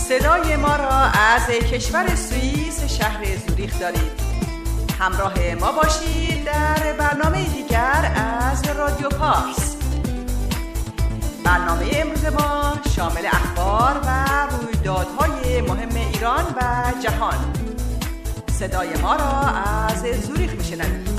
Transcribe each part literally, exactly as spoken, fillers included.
صدای ما را از کشور سوئیس شهر زوریخ دارید. همراه ما باشید در برنامه دیگر از رادیو پارس. برنامه امروز ما شامل اخبار و رویدادهای مهم ایران و جهان. صدای ما را از زوریخ میشنوید.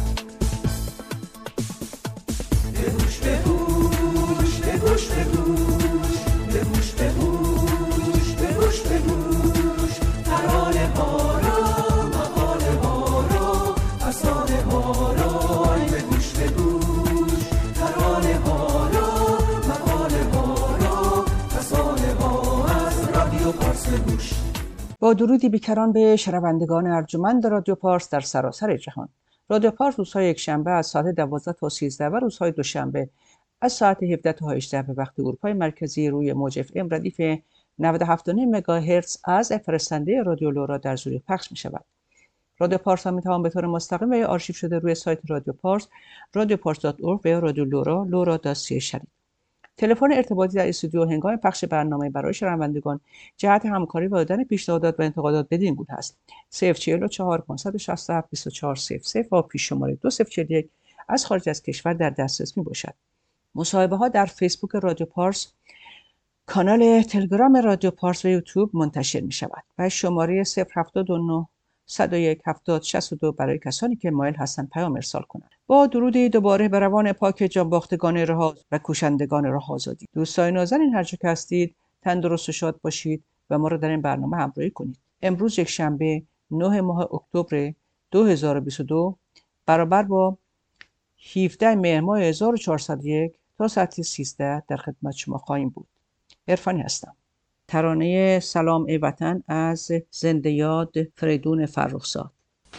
بگوش بگوش بگوش بگوش بگوش بگوش بگوش بگوش ترانه ها را مقاله ها را افسانه ها را بگوش بگوش ترانه ها را مقاله ها را افسانه ها از رادیو پارس بگوش. با درودی بیکران به شنوندگان ارجمند رادیو پارس در سراسر جهان. رادیو پارس روزهای یکشنبه از ساعت دوازده تا سیزده و روزهای دوشنبه از ساعت هفده تا هجده به وقت اروپای مرکزی روی موج اف ام ردیف نود و هفت و نیم مگاهرتز از فرستنده رادیو لورا در زوریخ پخش می شود. رادیو پارس هم می توان به طور مستقیم و یا آرشیو شده روی سایت رادیو پارس رادیو پارس دات اورگ و یا رادیو لورا لورا دات سی شنید. تلفن ارتباطی در استودیو هنگام پخش برنامه برای شنوندگان جهت همکاری و دادن پیشنهادات و انتقادات بدین گونه است: صفر چهل و چهار پانصد و شصت و هفت بیست و چهار صفر صفر و پیش شماره دو صفر چهل و یک از خارج از کشور در دسترس می باشد. مصاحبه ها در فیسبوک رادیو پارس، کانال تلگرام رادیو پارس و یوتیوب منتشر می شود. و شماره صفر هفتاد و نه صد و یک هفتاد شصت و دو برای کسانی که مایل هستند پیام ارسال کنند. با درودی دوباره به روان پاک جانباختگان رها و کوشندگان راه آزادی. دوستان نازنین هر جا که هستید تندرست و شاد باشید و ما را در این برنامه همراهی کنید. امروز یک شنبه نه ماه اکتبر دو هزار و بیست و دو برابر با هفده مهر ماه هزار و چهارصد و یک تا ساعت سیزده در خدمت شما خواهیم بود. عرفانی هستم. ترانه سلام ای وطن از زنده یاد فریدون فرخزاد.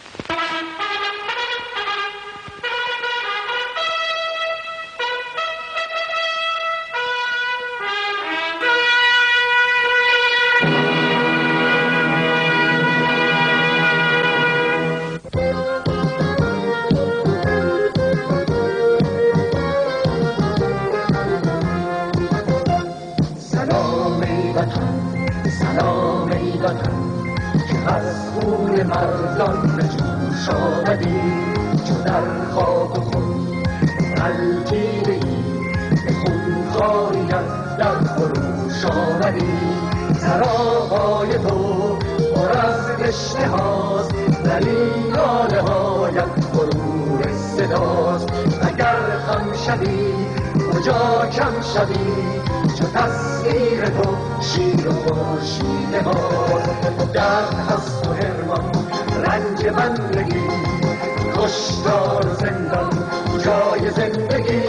مردان به جوش آمدی چو در خاک و خون غلتیده ای به خونخواریت در خروش آمدی. سراهای تو پر از دشنه هاست ولی ناله هایت غرور صداست. اگر خم شوی کجا کم شوی چو تصویر تو شیر و خورشید ماست. درد هست و حرمان رنج بندگی کشتار و زندان جای زندگی.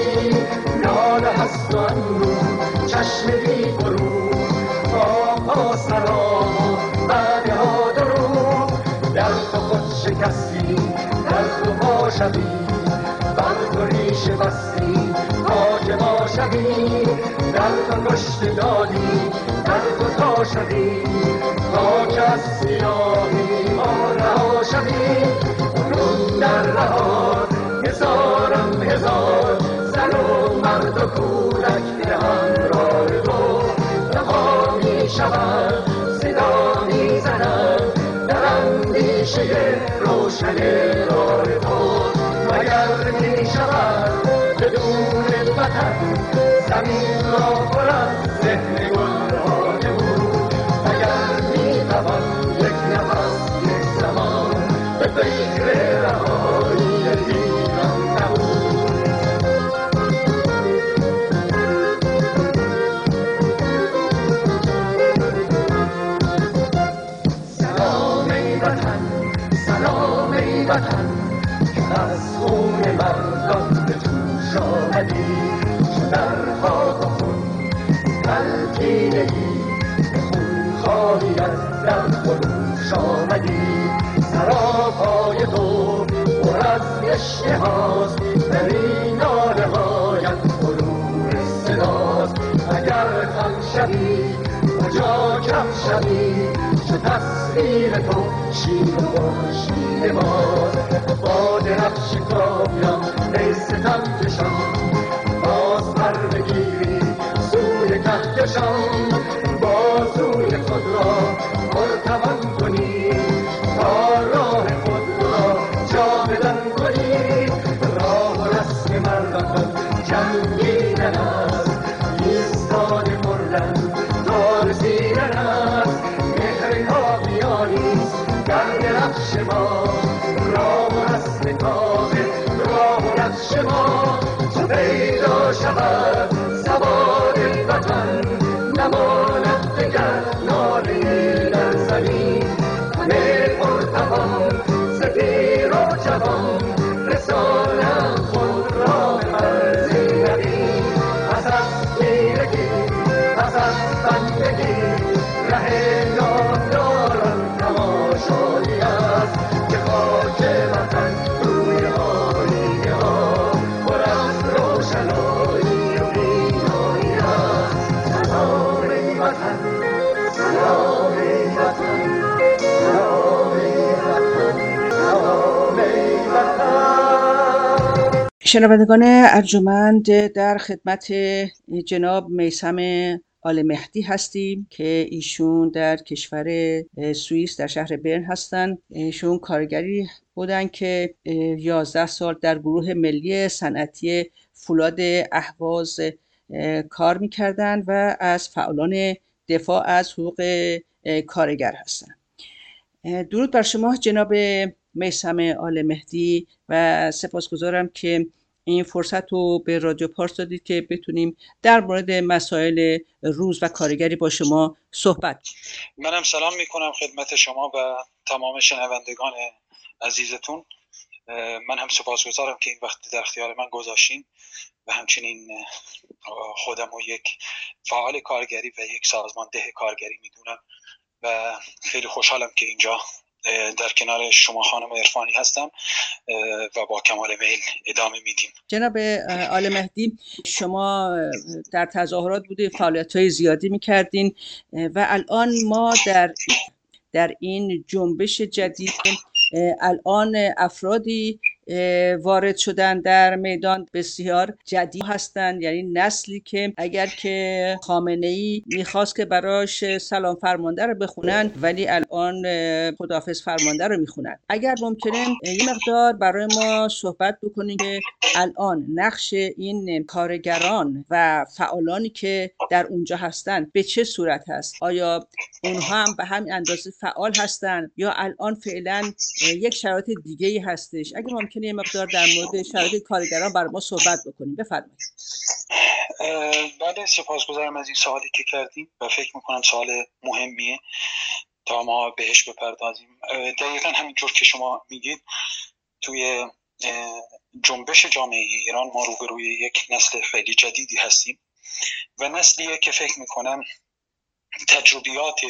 ناله هست و اندوه چشم بی غرور پاها سلام و بعد ها درود. در تو خود شکستی در تو پا شوی بر تو ریشه بستی خاک ما شوی. در تو کشته دادی در تو تا شوی خاک از سیاهی ما رها شوی. برون در رهاد هزارم هزار زن و مرد و کودک به همراه تو. رها می شود صدا می زند در اندیشه روشن راه تو. مگر می شود بدون وطن زمین را پر از ذهن گلهای بود. اگر می توان یک نفس یک زمان به فکر رهایی ایران نبود. سلام ای وطن سلام ای وطن که از خون مردان به جوش آمدی چو در خاک و خون غلتیده ای به خونخواریت در خروش آمدی. سراپای تو پر از دشنه هاست ولی ناله هایت غرور صداست. اگر خم شوی کجا کم شوی چو تصویر تو شیر و خورشید ماست. با درفش کامیان ای ستم کشان باز پر بگیری سوی کهکشان. بازوی خود غمگینن است، ایستاده بردن دار سینن است. مهر کامیانیست در درخش ما، راه و رسم کامل راه و نقش ما. چو پیدا شود سواد وطن، نماند دگر ناله‌ای در زمین. همه پرتوان سپیر و جوان، رسانم خود را به مرز نبی. پس از تیرگی پس از بندگی، ره نامداران تماشایی است. که خاک وطن روی آیینه ها پر از روشنایی و بینایی است. سلام ای وطن، سلام ای وطن، سلام ای وطن، سلام ای وطن. شنوندگان ارجمند، در خدمت جناب میثم آل مهدی هستیم که ایشون در کشور سوئیس در شهر برن هستند. ایشون کارگری بودن که یازده سال در گروه ملی صنعتی فولاد اهواز کار میکردن و از فعالان دفاع از حقوق کارگر هستند. درود بر شما جناب میثم آل مهدی و سپاسگزارم که این فرصت رو به رادیو پارس دادید که بتونیم در مورد مسائل روز و کارگری با شما صحبت. منم سلام میکنم خدمت شما و تمام شنوندگان عزیزتون. من هم سپاسگزارم که این وقت در اختیار من گذاشتین و همچنین خودم رو یک فعال کارگری و یک سازمانده کارگری میدونم و خیلی خوشحالم که اینجا در کنار شما خانم عرفانی هستم و با کمال میل ادامه میدیم. جناب آل مهدی، شما در تظاهرات بودید، فعالیت‌های زیادی میکردین و الان ما در در این جنبش جدید الان افرادی وارد شدن در میدان بسیار جدید هستند، یعنی نسلی که اگر که خامنه‌ای میخواست که براش سلام فرمانده رو بخونن ولی الان خداحافظ فرمانده رو میخونن. اگر ممکنه یه مقدار برای ما صحبت بکنین که الان نقش این کارگران و فعالانی که در اونجا هستن به چه صورت هست؟ آیا اونها هم به همین اندازه فعال هستن یا الان فعلا یک شرایط دیگه‌ای هستش؟ اگه ممکنه یه مقدار در مورد شرایط کارگران برای ما صحبت بکنیم، بفرمایید. بله، سپاسگزارم از این سوالی که کردیم و فکر میکنم سوال مهمیه تا ما بهش بپردازیم. دقیقاً همینطور که شما میگید توی جنبش جامعه ایران ما روبروی یک نسل خیلی جدیدی هستیم و نسلیه که فکر میکنم تجربیات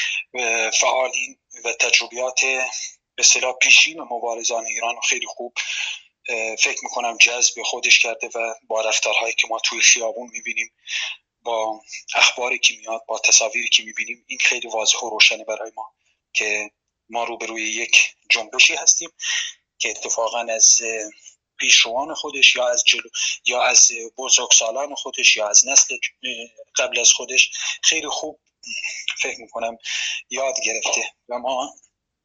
فعالین و تجربیات به اصطلاح پیشین مبارزان ایران خیلی خوب فکر میکنم جذب خودش کرده و با رفتارهایی که ما توی خیابون میبینیم، با اخباری که میاد، با تصاویری که میبینیم، این خیلی واضح و روشنه برای ما که ما روبروی یک جنبشی هستیم که اتفاقا از پیشروان خودش یا از جلو یا از بزرگسالان خودش یا از نسل قبل از خودش خیلی خوب فکر میکنم یاد گرفته و ما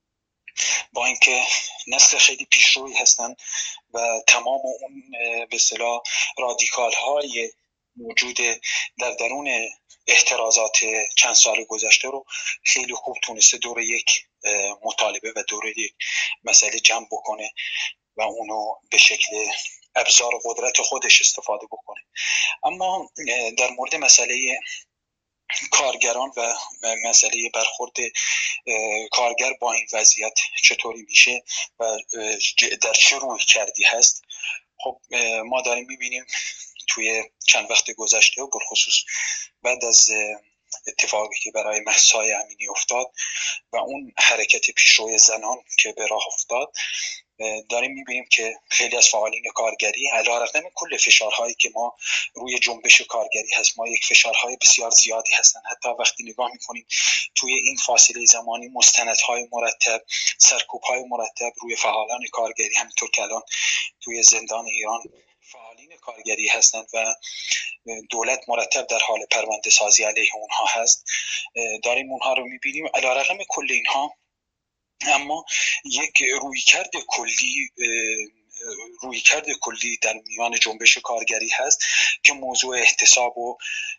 با اینکه نسل خیلی پیشروی هستن و تمام اون به اصطلاح رادیکال های موجود در درون اعتراضات چند سال گذشته رو خیلی خوب تونسته دور یک مطالبه و دور یک مسئله جمع بکنه و اونو به شکل ابزار قدرت خودش استفاده بکنه. اما در مورد مسئله کارگران و مسئله برخورد کارگر با این وضعیت چطوری میشه و در چه روی کردی هست، خب ما داریم میبینیم توی چند وقت گذشته و بالخصوص بعد از اتفاقی که برای مهسا امینی افتاد و اون حرکت پیشروی زنان که به راه افتاد، داریم میبینیم که خیلی از فعالین کارگری علیرغم کل فشارهایی که ما روی جنبش کارگری هست، ما یک فشارهای بسیار زیادی هستن. حتی وقتی نگاه میکنیم توی این فاصله زمانی مستندهای مرتب، سرکوبهای مرتب روی فعالان کارگری، همینطور که الان توی زندان ایران فعالین کارگری هستند و دولت مرتب در حال پرونده سازی علیه اونها هست، داریم اونها رو میبینیم. علیرغم کل اینها اما یک رویکرد کلی رویکرد کلی در میان جنبش کارگری هست که موضوع احتساب رو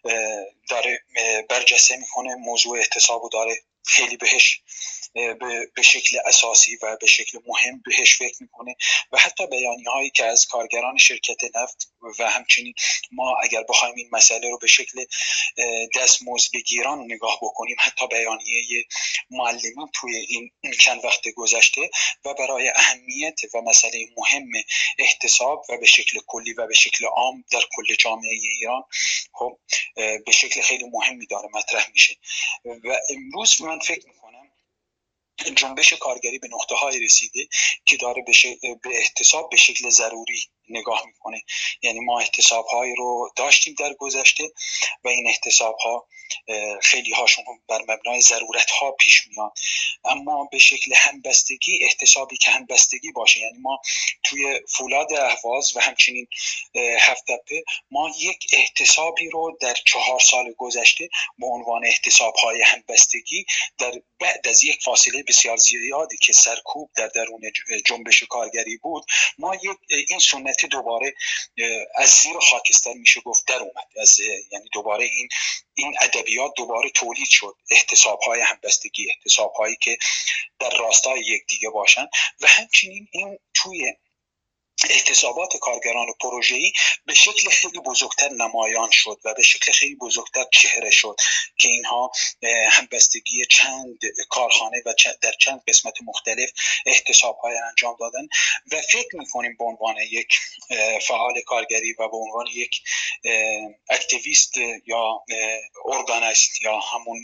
داره برجسته میکنه، موضوع احتساب رو داره خیلی بهش به شکل اساسی و به شکل مهم بهش فکر میکنه و حتی بیانیه هایی که از کارگران شرکت نفت و همچنین ما اگر بخوایم این مسئله رو به شکل دستمزد بگیران نگاه بکنیم، حتی بیانیه معلمین توی این چند وقت گذشته و برای اهمیت و مسئله مهم احتساب و به شکل کلی و به شکل عام در کل جامعه ایران خب به شکل خیلی مهمی داره مطرح میشه و امروز من فکر میکنم جنبش کارگری به نقطه های رسیده که داره به, شکل به احتساب به شکل ضروری نگاه میکنه. یعنی ما احتساب های رو داشتیم در گذشته و این احتساب ها خیلی هاشون بر مبنای ضرورت ها پیش میان، اما به شکل همبستگی احتسابی که همبستگی باشه. یعنی ما توی فولاد اهواز و همچنین هفت تپه ما یک احتسابی رو در چهار سال گذشته به عنوان احتساب های همبستگی در بعد از یک فاصله بسیار زیادی که سرکوب در درون جنبش کارگری بود، ما یک این سنت دوباره از زیر خاکستر میشه گفت در اومد، از یعنی دوباره این این ادبیات دوباره تولید شد، احتساب‌های همبستگی، احتساب‌هایی که در راستای یکدیگه باشن و همچنین این توی احتسابات کارگران و پروژه‌ای به شکل خیلی بزرگتر نمایان شد و به شکل خیلی بزرگتر چهره شد که اینها همبستگی چند کارخانه و در چند قسمت مختلف احتساب‌های انجام دادن و فکر می‌کنیم به عنوان یک فعال کارگری و به عنوان یک اکتیویست یا ارگانیست یا همون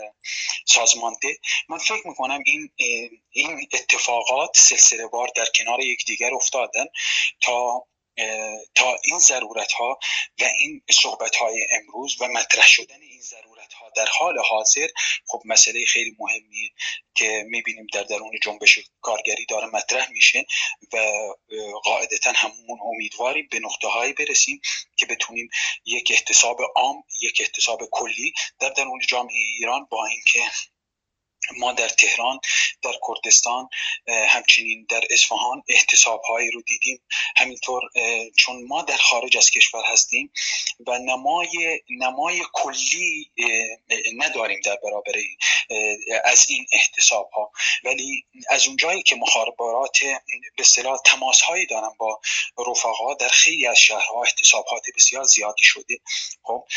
سازمانده، من فکر می‌کنم این این اتفاقات سلسله وار در کنار یکدیگر افتادن تا تا این ضرورت ها و این صحبت های امروز و مطرح شدن این ضرورت ها در حال حاضر خب مسئله خیلی مهمیه که میبینیم در درون جنبش کارگری داره مطرح میشه و قاعدتا همون امیدواریم به نقطه هایی برسیم که بتونیم یک احتساب عام، یک احتساب کلی در درون جامعه ایران، با اینکه ما در تهران، در کردستان، همچنین در اصفهان احتساب‌هایی رو دیدیم، همینطور چون ما در خارج از کشور هستیم و نمای نمای کلی نداریم در برابر از این احتساب‌ها، ولی از اونجایی که مخابرات به اصطلاح تماس‌هایی دارن با رفقا، در خیلی از شهرها احتسابات بسیار زیادی شده خب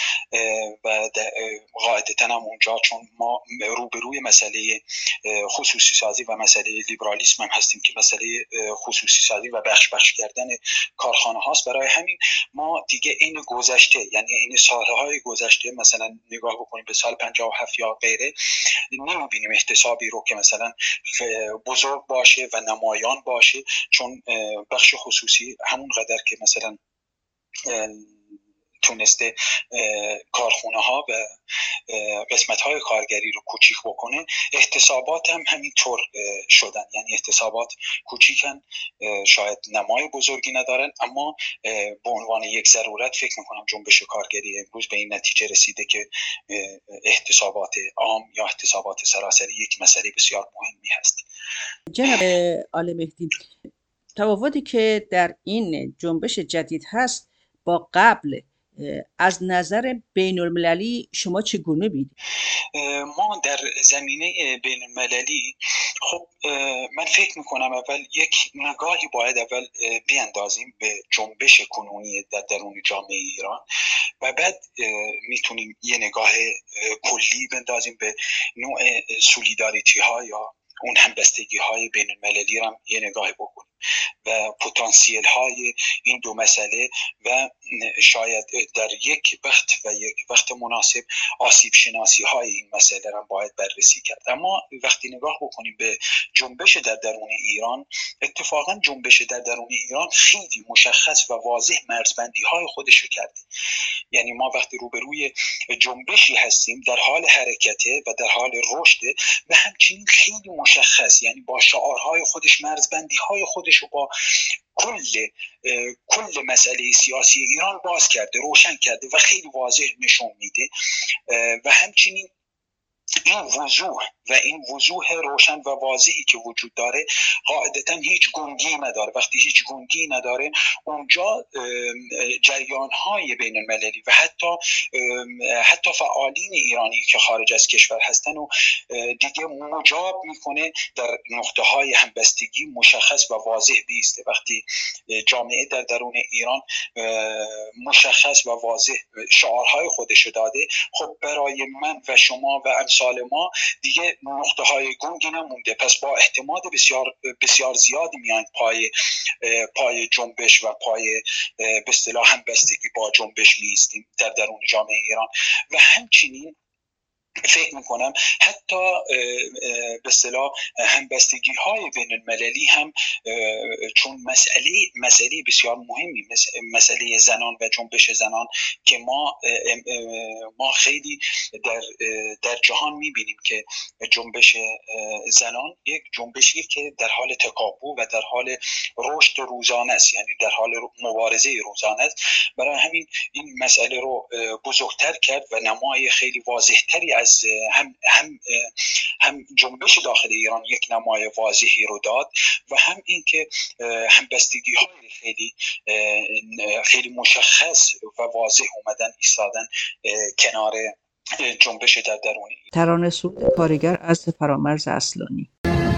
و قاعدتاً هم اونجا چون ما روبروی مسئله خصوصی سازی و مسئله لیبرالیسم هم هستیم که مسئله خصوصی سازی و بخش بخش کردن کارخانه هاست، برای همین ما دیگه این گذشته، یعنی این سالهای گذشته مثلا نگاه بکنیم به سال پنجاه و هفت یا غیره، نمیبینیم احتسابی رو که مثلا بزرگ باشه و نمایان باشه، چون بخش خصوصی همون قدر که مثلا تونسته کارخونه ها و قسمت های کارگری رو کوچیک بکنه، احتسابات هم همینطور شدن، یعنی احتسابات کوچیکن، شاید نمای بزرگی ندارن، اما به عنوان یک ضرورت فکر میکنم جنبش کارگری امروز به این نتیجه رسیده که احتسابات عام یا احتسابات سراسری یک مسئله بسیار مهمی هست. جناب آل مهدی، تفاوتی که در این جنبش جدید هست با قبل از نظر بین المللی شما چگونه بینید؟ ما در زمینه بین المللی خب من فکر میکنم اول یک نگاهی باید اول بیاندازیم به جنبش کنونی در درون جامعه ایران و بعد میتونیم یه نگاه کلی بندازیم به نوع سولیداریتی ها یا اون همبستگی های بین المللی رو یه نگاه بکنیم و پتانسیل های این دو مسئله و شاید در یک وقت و یک وقت مناسب آسیب شناسی های این مسئله را باید بررسی کرد. اما وقتی نگاه بکنیم به جنبش در درون ایران، اتفاقا جنبش در درون ایران خیلی مشخص و واضح مرزبندی های خودش رو کرده. یعنی ما وقتی روبروی جنبشی هستیم در حال حرکته و در حال رشد و همچنین خیلی مشخص، یعنی با شعارهای خودش مرزبندی های خودش رو با کل کل مسئله سیاسی ایران باز کرده، روشن کرده و خیلی واضح نشون میده و همچنین این وضوح و این وضوح روشن و واضحی که وجود داره قاعدتا هیچ گنگی نداره. وقتی هیچ گنگی نداره اونجا جریان‌های بین المللی و حتی حتی فعالین ایرانی که خارج از کشور هستن و دیگه مجاب میکنه در نقطه های همبستگی مشخص و واضح بیسته. وقتی جامعه در درون ایران مشخص و واضح شعارهای خودش داده، خب برای من و شما و امثال ما دیگه نقطه های گنگی نمونده. پس با اعتماد بسیار بسیار زیادی میان پای پای جنبش و پای به اصطلاح همبستگی با جنبش میستیم در درون جامعه ایران. و همچنین فکر میکنم حتی به اصطلاح همبستگی های بین المللی هم، چون مسئله مسئله بسیار مهمی مسئله زنان و جنبش زنان که ما ما خیلی در در جهان میبینیم که جنبش زنان یک جنبشی که در حال تکاپو و در حال رشد روزانه است، یعنی در حال مبارزه روزانه است. برای همین این مسئله رو بزرگتر کرد و نمای خیلی واضحتری از هم هم هم جنبش داخل ایران یک نمای واضحی رو داد و هم اینکه همبستگی های خیلی خیلی مشخص و واضح اومدن ایستادن کنار جنبش در درون. ترانه سرود کارگر از فرامرز اصلانی.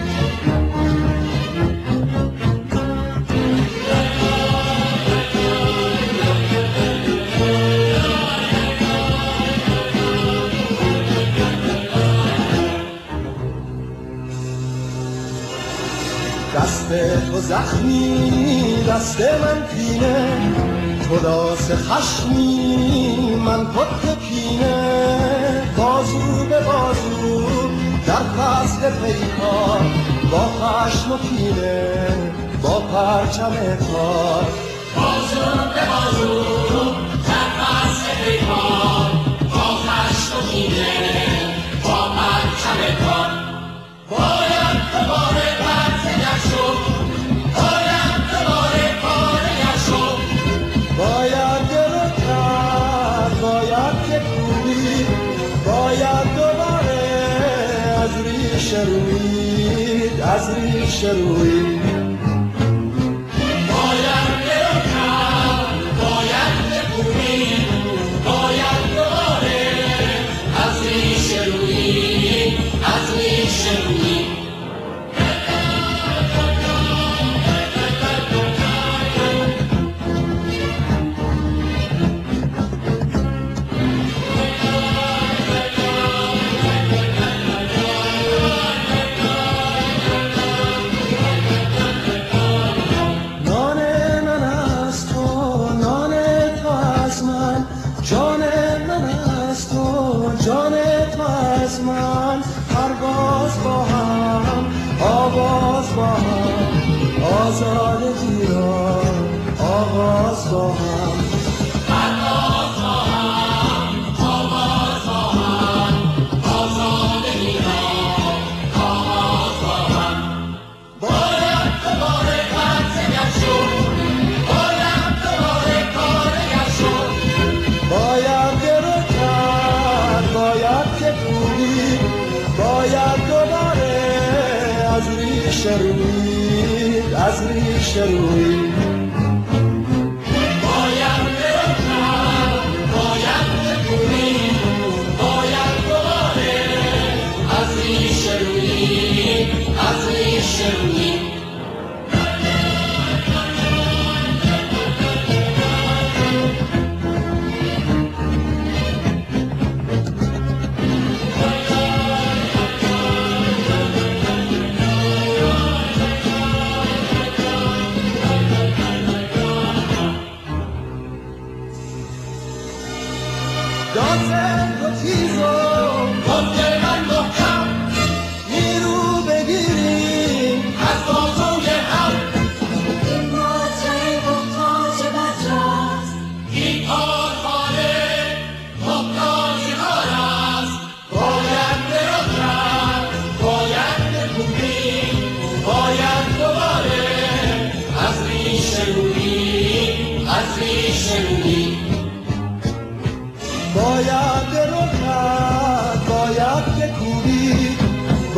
دست تو زخمی دست من پینه، تو داس خشمی من پت پینه، بازو به بازو در فصل پیکار با خشم و پینه با پرچم کار، بازو به بازو در فصل پیکار با خشم و پینه با پرچم کار. باید دوباره برزگر شد، باید دوباره کارگر شد، باید گرو کرد، باید که کوبی، باید دوباره از ریشه روید، از ریشه روید. باید گرو کرد، باید که کوبی، باید دوباره از ریشه روید، از ریشه روید. آزاد ایران آغاز با هم، پرواز با هم، آواز با هم، آزاد ایران آغاز با هم. باید دوباره برزگر شد، باید دوباره کارگر شد، باید گرو کرد، باید که کوبی، باید دوباره از ریشه روید، از ریشه روید. باید گرو کرد، باید بکوبید، باید دوباره از ریشه روید، از ریشه روید.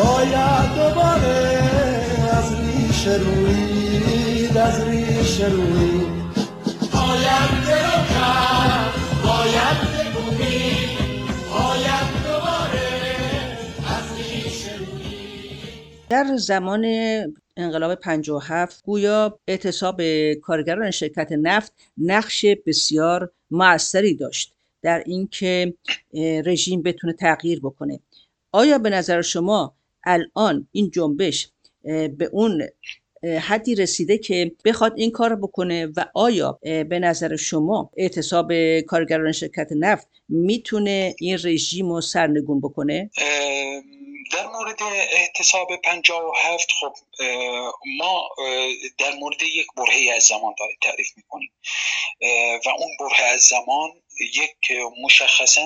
باید دوباره از ریشه روید، از ریشه روید. باید درو کرد، باید بگوید، باید دوباره از ریشه روید. در زمان انقلاب پنجاه و هفت گویا اعتصاب کارگران شرکت نفت نقش بسیار مؤثری داشت در اینکه رژیم بتونه تغییر بکنه. آیا به نظر شما الان این جنبش به اون حدی رسیده که بخواد این کار بکنه و آیا به نظر شما اعتصاب کارگران شرکت نفت میتونه این رژیم رو سرنگون بکنه؟ در مورد اعتصاب پنجاه و هفت خب ما در مورد یک برهه‌ای از زمان داریم تعریف میکنیم و اون برهه از زمان یک مشخصاً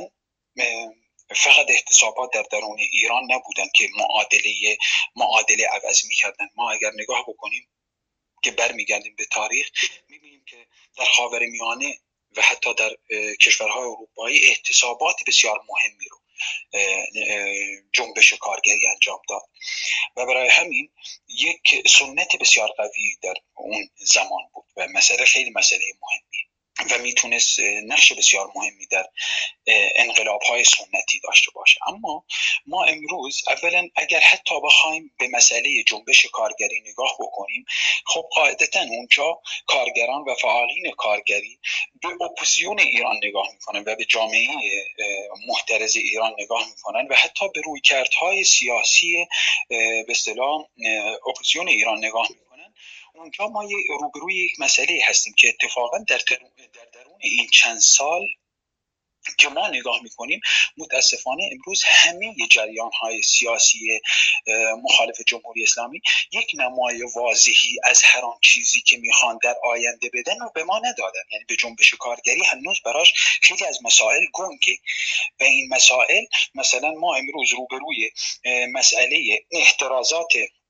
فقط اعتصابات در درون ایران نبودن که معادله معادله عوض میکردن. ما اگر نگاه بکنیم که برمیگردیم به تاریخ میبینیم که در خاورمیانه و حتی در کشورهای اروپایی اعتصابات بسیار مهمی رو جنبش کارگری انجام داد و برای همین یک سنت بسیار قوی در اون زمان بود و مسئله خیلی مسئله مهمی و میتونست نقش بسیار مهمی در انقلاب‌های سنتی داشته باشه. اما ما امروز اولا اگر حتی بخوایم به مسئله جنبش کارگری نگاه بکنیم، خب قاعدتاً اونجا کارگران و فعالین کارگری به اپوزیسیون ایران نگاه میکنن و به جامعه محترض ایران نگاه میکنن و حتی به رویکردهای سیاسی به اصطلاح اپوزیسیون ایران نگاه میکنن. اونجا ما روبروی یک مسئله هستیم که اتفاقا در درون این چند سال که ما نگاه میکنیم متاسفانه امروز همه جریان‌های سیاسی مخالف جمهوری اسلامی یک نمای واضحی از هر آن چیزی که میخوان در آینده بدن و به ما ندادن. یعنی به جنبش کارگری هنوز براش خیلی از مسائل گنگه و این مسائل مثلا ما امروز روبروی مسئله احترازات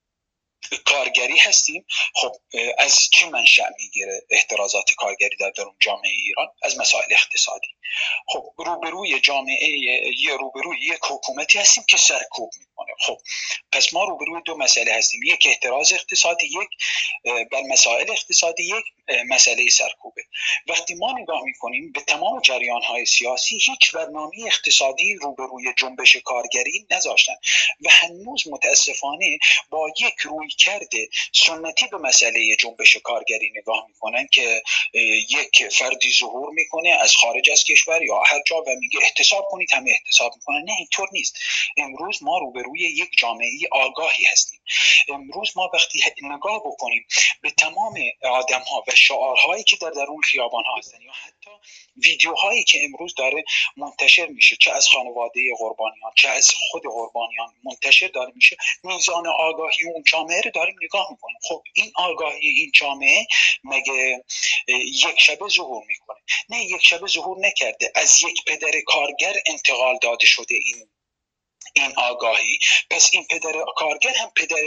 کارگری هستیم. خب از چه منشأ میگیره احترازات کارگری در درون جامعه ایران؟ از مسائل اقتصادی. خب روبروی جامعه یه روبروی یک حکومتی هستیم که سرکوب میکنه. خب پس ما روبروی دو مسئله هستیم، یک احتراز اقتصادی، یک بر مسائل اقتصادی، یک مسئله سرکوبه. وقتی ما نگاه میکنیم به تمام جریان‌های سیاسی هیچ برنامه اقتصادی روبروی جنبش کارگری نذاشتن و هنوز متاسفانه با یک روی کرده سنتی به مسئله جنبش کارگری نگاه میکنن که یک فردی ظهور میکنه از خارج از کشور یا هر جا و میگه احتساب کنید، همه احتساب میکنن. نه، اینطور نیست. امروز ما روبروی یک جامعه آگاهی هستیم. امروز ما وقتی نگاه بکنیم به تمام آدم ها و شعارهایی که در درون خیابان ها هستن یا حتی ویدیوهایی که امروز داره منتشر میشه، چه از خانواده قربانیان چه از خود قربانیان منتشر داره میشه، میزان آگاهی اون جامعه رو داریم نگاه میکنیم. خب این آگاهی این جامعه مگه یک شبه ظهور میکنه؟ نه، یک شبه ظهور نکرده. از یک پدر کارگر انتقال داده شده این این آگاهی. پس این پدر کارگر هم پدر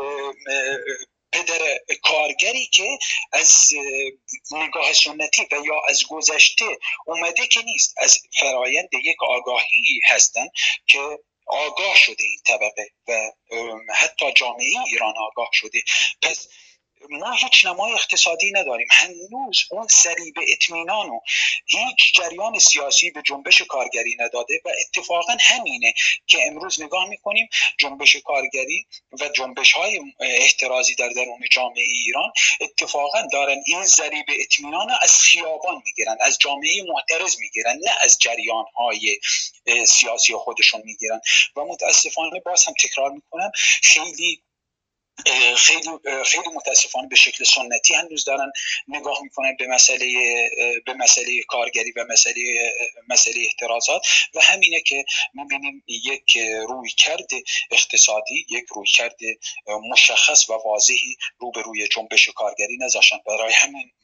پدر کارگری که از نگاه سنتی و یا از گذشته اومده که نیست، از فرایند یک آگاهی هستن که آگاه شده این طبقه و حتی جامعه ایران آگاه شده. پس ما هیچ نمای اقتصادی نداریم. هنوز اون سریع به اطمینان و هیچ جریان سیاسی به جنبش کارگری نداده و اتفاقا همینه که امروز نگاه میکنیم جنبش کارگری و جنبش های احترازی در درون جامعه ایران اتفاقا دارن این سریع به اطمینان از خیابان میگیرن، از جامعه محترض میگیرن، نه از جریان های سیاسی خودشون میگیرن. و متاسفانه باز هم تکرار میکنم خیلی خیلی خیلی متاسفانه به شکل سنتی هنوز دارن نگاه میکنن به مسئله به مسئله کارگری و مسئله مسئله احترازات و همینه که میبینیم یک رویکرد اقتصادی، یک رویکرد مشخص و واضحی روبروی جنبش کارگری نذاشتن. برای همین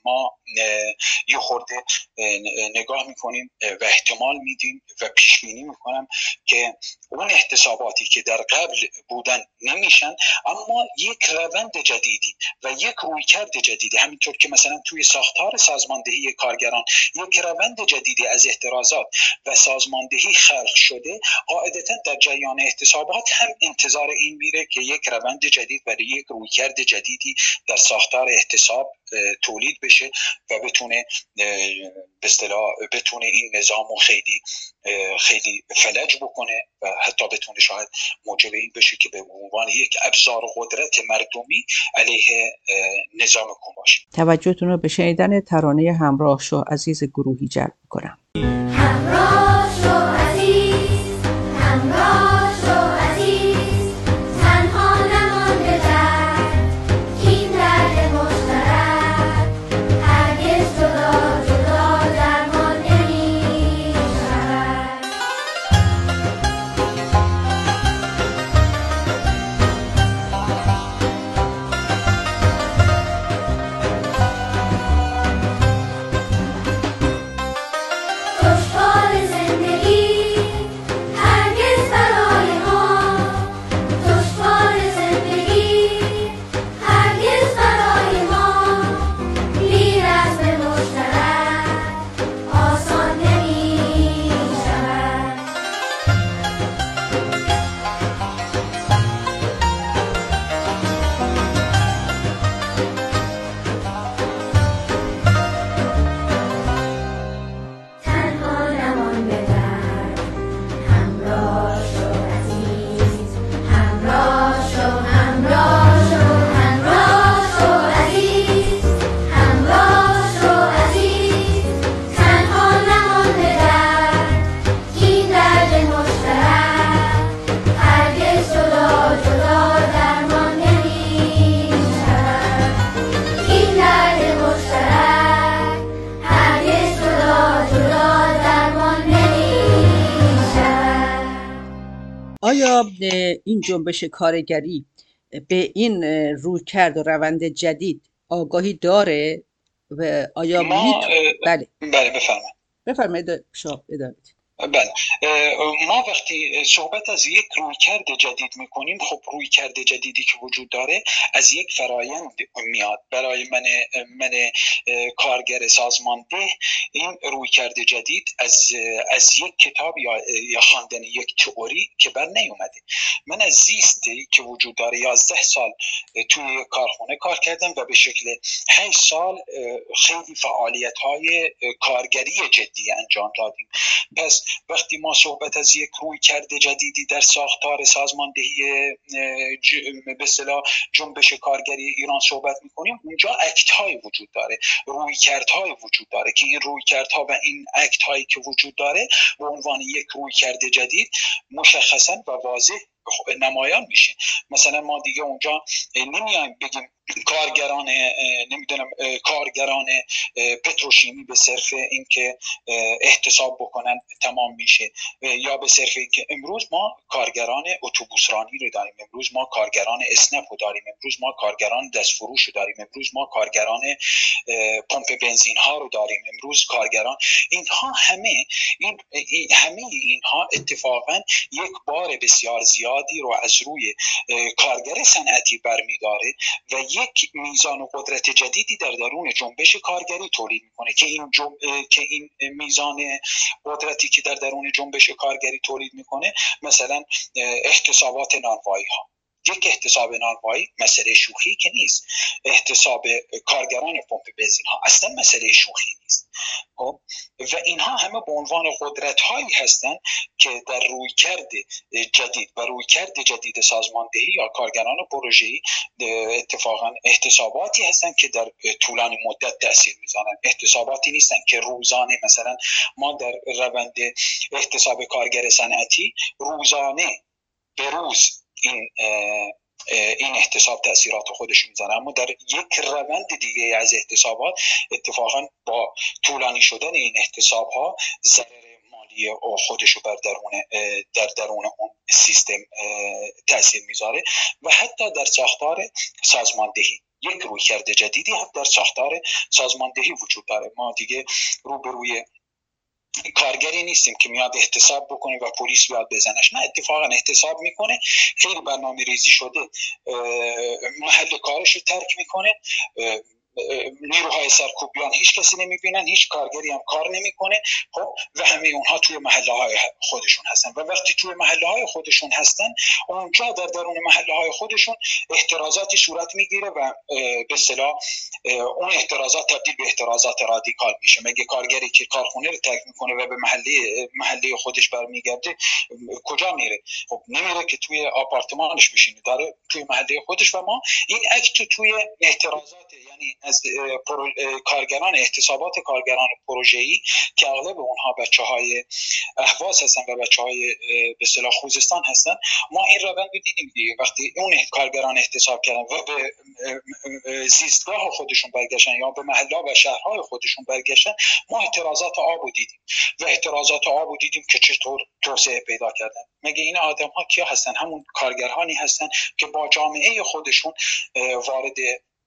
ما یه خورده نگاه میکنیم و احتمال میدیم و پیش بینی میکنم که اون احتساباتی که در قبل بودن نمیشن، اما یک روند جدیدی و یک رویکرد جدیدی، همینطور که مثلا توی ساختار سازماندهی کارگران یک روند جدیدی از احترازات و سازماندهی خلق شده، قاعدتا در جریان احتسابات هم انتظار این میره که یک روند جدید و یک رویکرد جدیدی در ساختار احتساب تولید بشه و بتونه به اصطلاح بتونه این نظامو خیلی خیلی فلج بکنه و حتی بتونه شاید موجب این بشه که به عنوان یک ابزار قدرت مردمی علیه نظام حکومت باشه. توجهتون رو به شنیدن ترانه همراه شو عزیز گروهی جلب می‌کنم. همراه شو عزیز، همراه شو عزیز، تنها نمانده در این درد مشترک، هرگز جدا جدا درمان نمی‌شود. دشوار زندگی هرگز برای ما، دشوار زندگی هرگز برای ما، بی رزم مشترک آسان نمی‌شود. تنها نمانده در همراه شو عزیز، همراه شو، همراه شو، همراه شو عزیز، همراه شو عزیز، تنها نمانده در این درد مشترک، هرگز جدا جدا درمان نمی‌شود. این درد مشترک هرگز جدا جدا درمان نمی‌شود. آیا این جنبش کارگری به این رویکرد و روند جدید آگاهی داره و آیا ما میتونه؟ بله بله بفرمایید. بفرمایید شما ادامه بدید. بله، ما وقتی صحبت از یک رویکرد جدید میکنیم، خب رویکرد جدیدی که وجود داره از یک فرایند میاد. برای من من کارگر سازمانده این رویکرد جدید از از یک کتاب یا یا خواندن یک تئوری که بر نیومده. من از زیستی که وجود داره یازده سال توی کارخونه کار کردم و به شکل هشت سال خیلی فعالیت‌های کارگری جدی انجام دادیم. پس وقتی ما صحبت از یک رویکرد جدیدی در ساختار سازماندهی به اصطلاح جنبش کارگری ایران صحبت می‌کنیم، اونجا اکت‌های وجود داره، رویکردهای وجود داره که این رویکردها و این اکت‌هایی که وجود داره به عنوان یک رویکرد جدید مشخصاً و واضح نمایان میشه. مثلا ما دیگه اونجا نمیایم بگیم کارگران نمیدونم کارگران پتروشیمی به صرف اینکه احتساب بکنن تمام میشه، یا به صرف اینکه امروز ما کارگران اتوبوسرانی رو داریم، امروز ما کارگران اسنپ رو داریم، امروز ما کارگران دستفروش رو داریم، امروز ما کارگران پمپ بنزین ها رو داریم، امروز کارگران، اینها همه این همه اینها اتفاقا یک بار بسیار زیادی رو از روی کارگر صنعتی برمیداره و یک میزان و قدرت جدیدی در درون جنبش کارگری تولید میکنه که این جنب... که این میزان قدرتی که در درون جنبش کارگری تولید میکنه، مثلا احتسابات نانوایی ها. یک احتساب نانوایی مسئله شوخی که نیست، احتساب کارگران پمپ بنزین ها اصلا مسئله شوخی نیست. و اینها همه به عنوان قدرت هایی هستند که در رویکرد جدید و رویکرد جدید سازماندهی یا کارگران پروژه‌ای اتفاقا احتساباتی هستند که در طولانی مدت تاثیر میذارن. احتساباتی نیستن که روزانه، مثلا ما در روند احتساب کارگر صنعتی روزانه به روز این این احتساب تاثیرات خودش میذاره، اما در یک روند دیگه از احتسابات اتفاقا با طولانی شدن این احتساب ها ضرر مالی خودشو بر درون در درون اون سیستم تاثیر میذاره و حتی در ساختار سازماندهی یک رویکرد جدیدی هم در ساختار سازماندهی وجود داره. ما دیگه روبروی کارگری نیستیم که میاد احتساب بکنه و پلیس بیاد بزنش. نه، اتفاقا احتساب میکنه، خیلی برنامه ریزی شده، محل کارش رو ترک میکنه، نیروهای سرکوبیان هیچ کسی نمیبینن، هیچ کارگری هم کار نمیکنه. خب و همه اونها توی محله های خودشون هستن و وقتی توی محله های خودشون هستن، اونجا در درون محله های خودشون احترازاتی صورت میگیره و به اصطلاح اون احترازات تبدیل به احترازات رادیکال میشه. مگه کارگری که کارخونه رو ترک میکنه و به محله محله خودش برمیگرده کجا میره؟ خب نمیره که توی آپارتمانش بشینه، داره توی محله خودش. و ما این اکت توی احترازات، یعنی از کارگران احتسابات کارگران پروژه‌ای که اغلب اونها بچه‌های اهواز هستن و بچه‌های به اصطلاح خوزستان هستن، ما این روند دیدیم دیگه. وقتی اون کارگران احتساب کردن و به زیستگاه خودشون برگشتن یا به محله و شهرهای خودشون برگشتن، ما احترازات آبو دیدیم و احترازات آبو دیدیم که چطور توسعه پیدا کردن. مگه این آدم‌ها کیا هستن؟ همون کارگرانی هستن که با جامعه خودشون وارد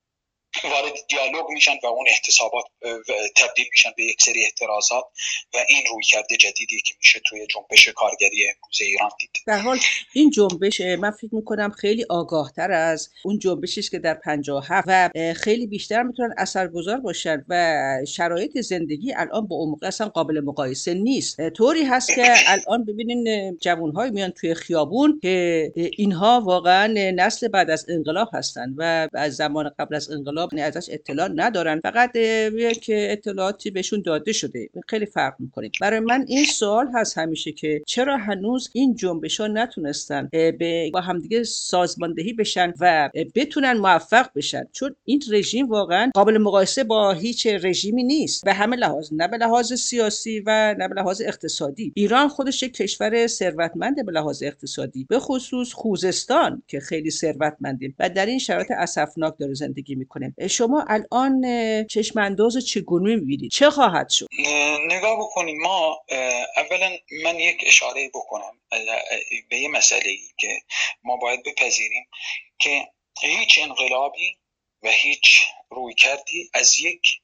وارد دیالوگ میشن و اون احتسابات تبدیل میشن به یک سری احترازات و این رویکرد جدیدی که میشه توی جنبش کارگری امروز ایران دید. در حال این جنبش من فکر میکنم خیلی آگاهتر از اون جنبشی است که در پنجاه و هفت و خیلی بیشتر میتونن اثرگذار باشن و شرایط زندگی الان با اون موقع اصلا قابل مقایسه نیست. طوری هست که الان ببینین جوانهای میان توی خیابون که اینها واقعا نسل بعد از انقلاب هستن و از زمان قبل از انقلاب ازش اطلاع ندارن، فقط که اطلاعاتی بهشون داده شده. خیلی فرق میکنه. برای من این سوال هست همیشه که چرا هنوز این جنبش‌ها نتونستن به با همدیگه سازماندهی بشن و بتونن موفق بشن، چون این رژیم واقعا قابل مقایسه با هیچ رژیمی نیست به همه لحاظ، نه به لحاظ سیاسی و نه به لحاظ اقتصادی. ایران خودش یک کشور ثروتمنده به لحاظ اقتصادی، به خصوص خوزستان که خیلی ثروتمنده و در این شرایط اسفناک داره زندگی میکنه. شما الان چشم انداز چگونه می‌بینید؟ چه خواهد شد؟ نگاه بکنیم. ما اولا من یک اشاره بکنم به یه مسئله‌ای که ما باید بپذیریم که هیچ انقلابی و هیچ رویکردی از یک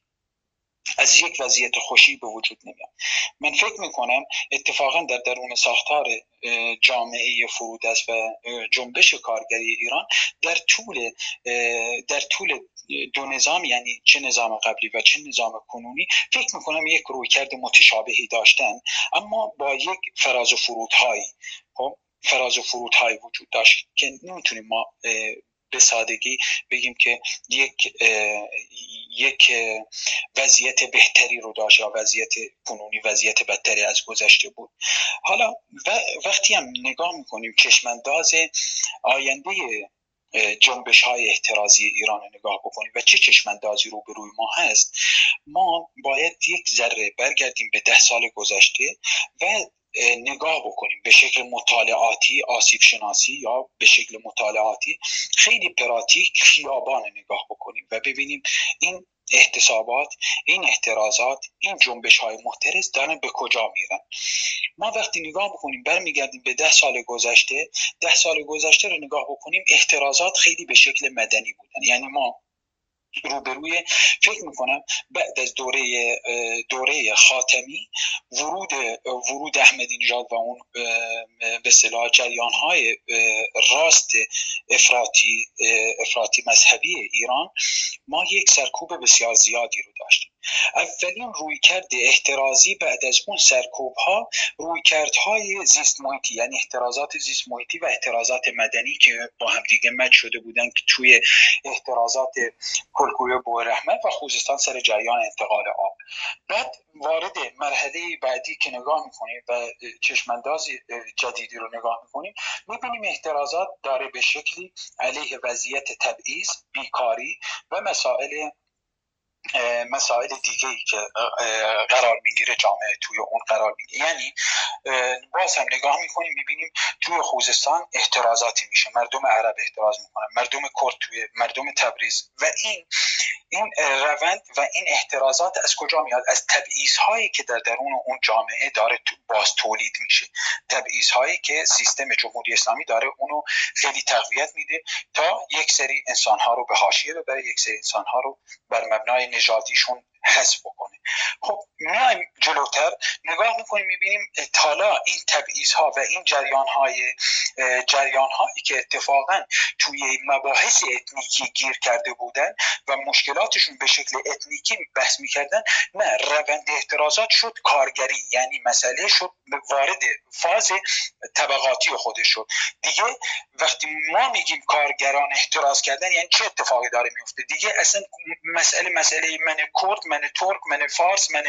از یک وضعیت خوشی به وجود نمیاد. من فکر میکنم اتفاقا در درون ساختار جامعه فرودست و جنبش کارگری ایران در طول در طول دو نظام، یعنی چه نظام قبلی و چه نظام کنونی، فکر میکنم یک رویکرد متشابهی داشتن، اما با یک فراز و فرودهایی خب فراز و فرودهایی وجود داشت که نمیتونیم ما به سادگی بگیم که یک یک وضعیت بهتری رو داشت یا وضعیت کنونی وضعیت بدتری از گذشته بود. حالا وقتی هم نگاه میکنیم چشمانداز آینده جنبش های احترازی ایران رو نگاه بکنیم و چه چشماندازی رو به روی ما هست، ما باید یک ذره برگردیم به ده سال گذشته و نگاه بکنیم به شکل مطالعاتی، آسیب شناسی یا به شکل مطالعاتی خیلی پراتیک خیابان نگاه بکنیم و ببینیم این احتسابات، این احترازات، این جنبش های محترز دارن به کجا میرن. ما وقتی نگاه بکنیم برمیگردیم به ده سال گذشته، ده سال گذشته رو نگاه بکنیم، احترازات خیلی به شکل مدنی بودن. یعنی ما روبروی فکر میکنم بعد از دوره دوره خاتمی ورود ورود احمدی نژاد و اون به اصطلاح جریان‌های راست افراطی افراطی مذهبی ایران، ما یک سرکوب بسیار زیادی رو داشتیم. اولین رویکرد احترازی بعد از اون سرکوب‌ها رویکردهای زیست محیطی، یعنی احترازات زیست محیطی و احترازات مدنی که با هم دیگه مچ شده بودن که توی احترازات کلکوی بوئرحمد و خوزستان سر جریان انتقال آب. بعد وارد مرحله بعدی که نگاه میکنیم و چشمانداز جدیدی رو نگاه میکنیم، میبینیم احترازات داره به شکلی علیه وضعیت تبعیض، بیکاری و مسائل مسائل دیگه ای که قرار میگیره جامعه توی اون قرار میگیره. یعنی باز هم نگاه میکنیم میبینیم توی خوزستان احترازاتی میشه، مردم عرب احتراز میکنن، مردم کرد توی مردم تبریز، و این این روند و این احترازات از کجا میاد؟ از تبعیض هایی که در درون اون جامعه داره باز تولید میشه، تبعیض هایی که سیستم جمهوری اسلامی داره اونو خیلی تقویت میده تا یک سری انسان ها رو به حاشیه ببره، یک سری انسان ها رو بر مبنای نژادیشون حذف بکنه. خب میایم جلوتر نگاه میکنیم میبینیم حالا این تبعیض ها و این جریان های جریان هایی که اتفاقا توی مباحث اتنیکی گیر کرده بودن و مشکلاتشون به شکل اتنیکی بحث میکردن، نه، روند احترازات شد کارگری، یعنی مسئله شد وارد فاز طبقاتی خودش شد دیگه. وقتی ما میگیم کارگران احتراز کردن یعنی چه اتفاقی داره میفته دیگه؟ اصلا مسئله مسئله من کرد، من ترک، من فارس، من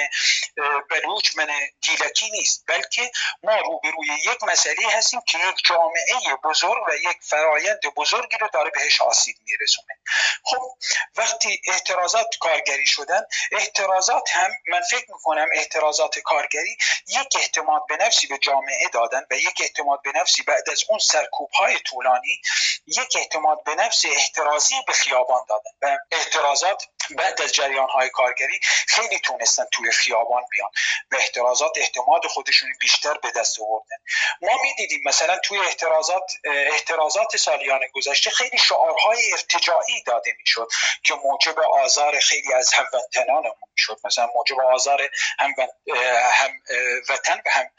بلوچ، من گیلکی نیست، بلکه ما روبروی یک مسئله هستیم که یک جامعه بزرگ و یک فرایند بزرگی رو داره بهش آسیب میرسونه. خب وقتی احترازات کارگری شدن، احترازات هم من فکر میکنم احترازات کارگری یک اعتماد به نفسی به جامعه دادن و یک اعتماد به نفسی بعد از اون سرکوب‌های طولانی، یک اعتماد به نفس احترازی به خیابان دادن و احترازات بعد از جریان‌های کارگری خیلی تونستن توی خیابان بیان و احترازات اعتماد خودشون بیشتر به دست آوردن. ما می‌دیدیم مثلا توی احترازات احترازات سالیان گذشته خیلی شعارهای ارتجاعی داده میشد که موجب آزار خیلی از هموطنانمون میشد، مثلا موجب آزار هم هم وطن و هم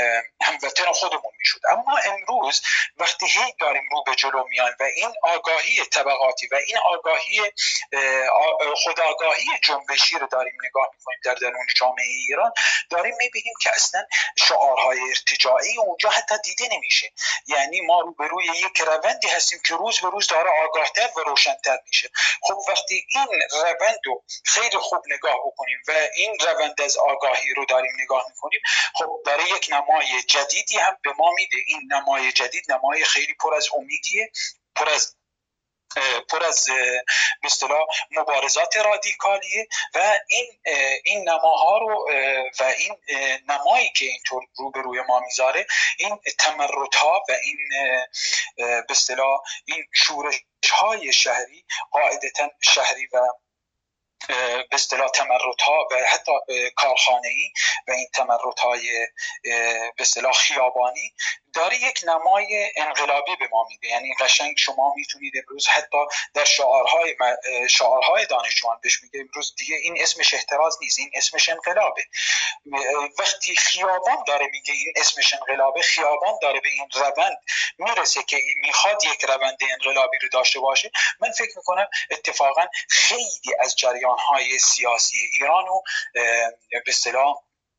هموطن خودمون میشد. اما امروز وقتی هی داریم رو به جلو میان و این آگاهی طبقاتی و این آگاهی خودآگاهی جنبشی رو داریم نگاه میکنیم در درون جامعه ایران، داریم میبینیم که اصلا شعارهای ارتجاعی اونجا حتی دیده نمیشه. یعنی ما رو به روی یک روندی هستیم که روز به روز داره آگاهتر و روشنتر میشه. خب وقتی این روند رو خیلی خوب نگاه بکنیم و این روند از آگاهی رو داریم نگاه میکنیم، خب داره یک نمای جدیدی هم به ما میده. این نمای جدید نمای خیلی پر از امیدیه، پر از پر از به اصطلاح مبارزات رادیکالیه و این این نماها رو و این نمایی که اینطور روبروی ما میذاره، این تمردها و این به اصطلاح این شورش‌های شهری، قاعدتاً شهری و به اصطلاح تمردها و حتی کارخانه‌ای و این تمردهای به اصطلاح خیابانی داره یک نمای انقلابی به ما میده. یعنی قشنگ شما میتونید امروز حتی در شعارهای شعارهای دانشجویان بهش میگه امروز دیگه این اسمش احتراز نیست، این اسمش انقلابه. وقتی خیابان داره میگه این اسمش انقلابه، خیابان داره به این روند میرسه که میخواد یک روند انقلابی رو داشته باشه. من فکر میکنم اتفاقا خیلی از جریانهای سیاسی ایران رو به اصطلاح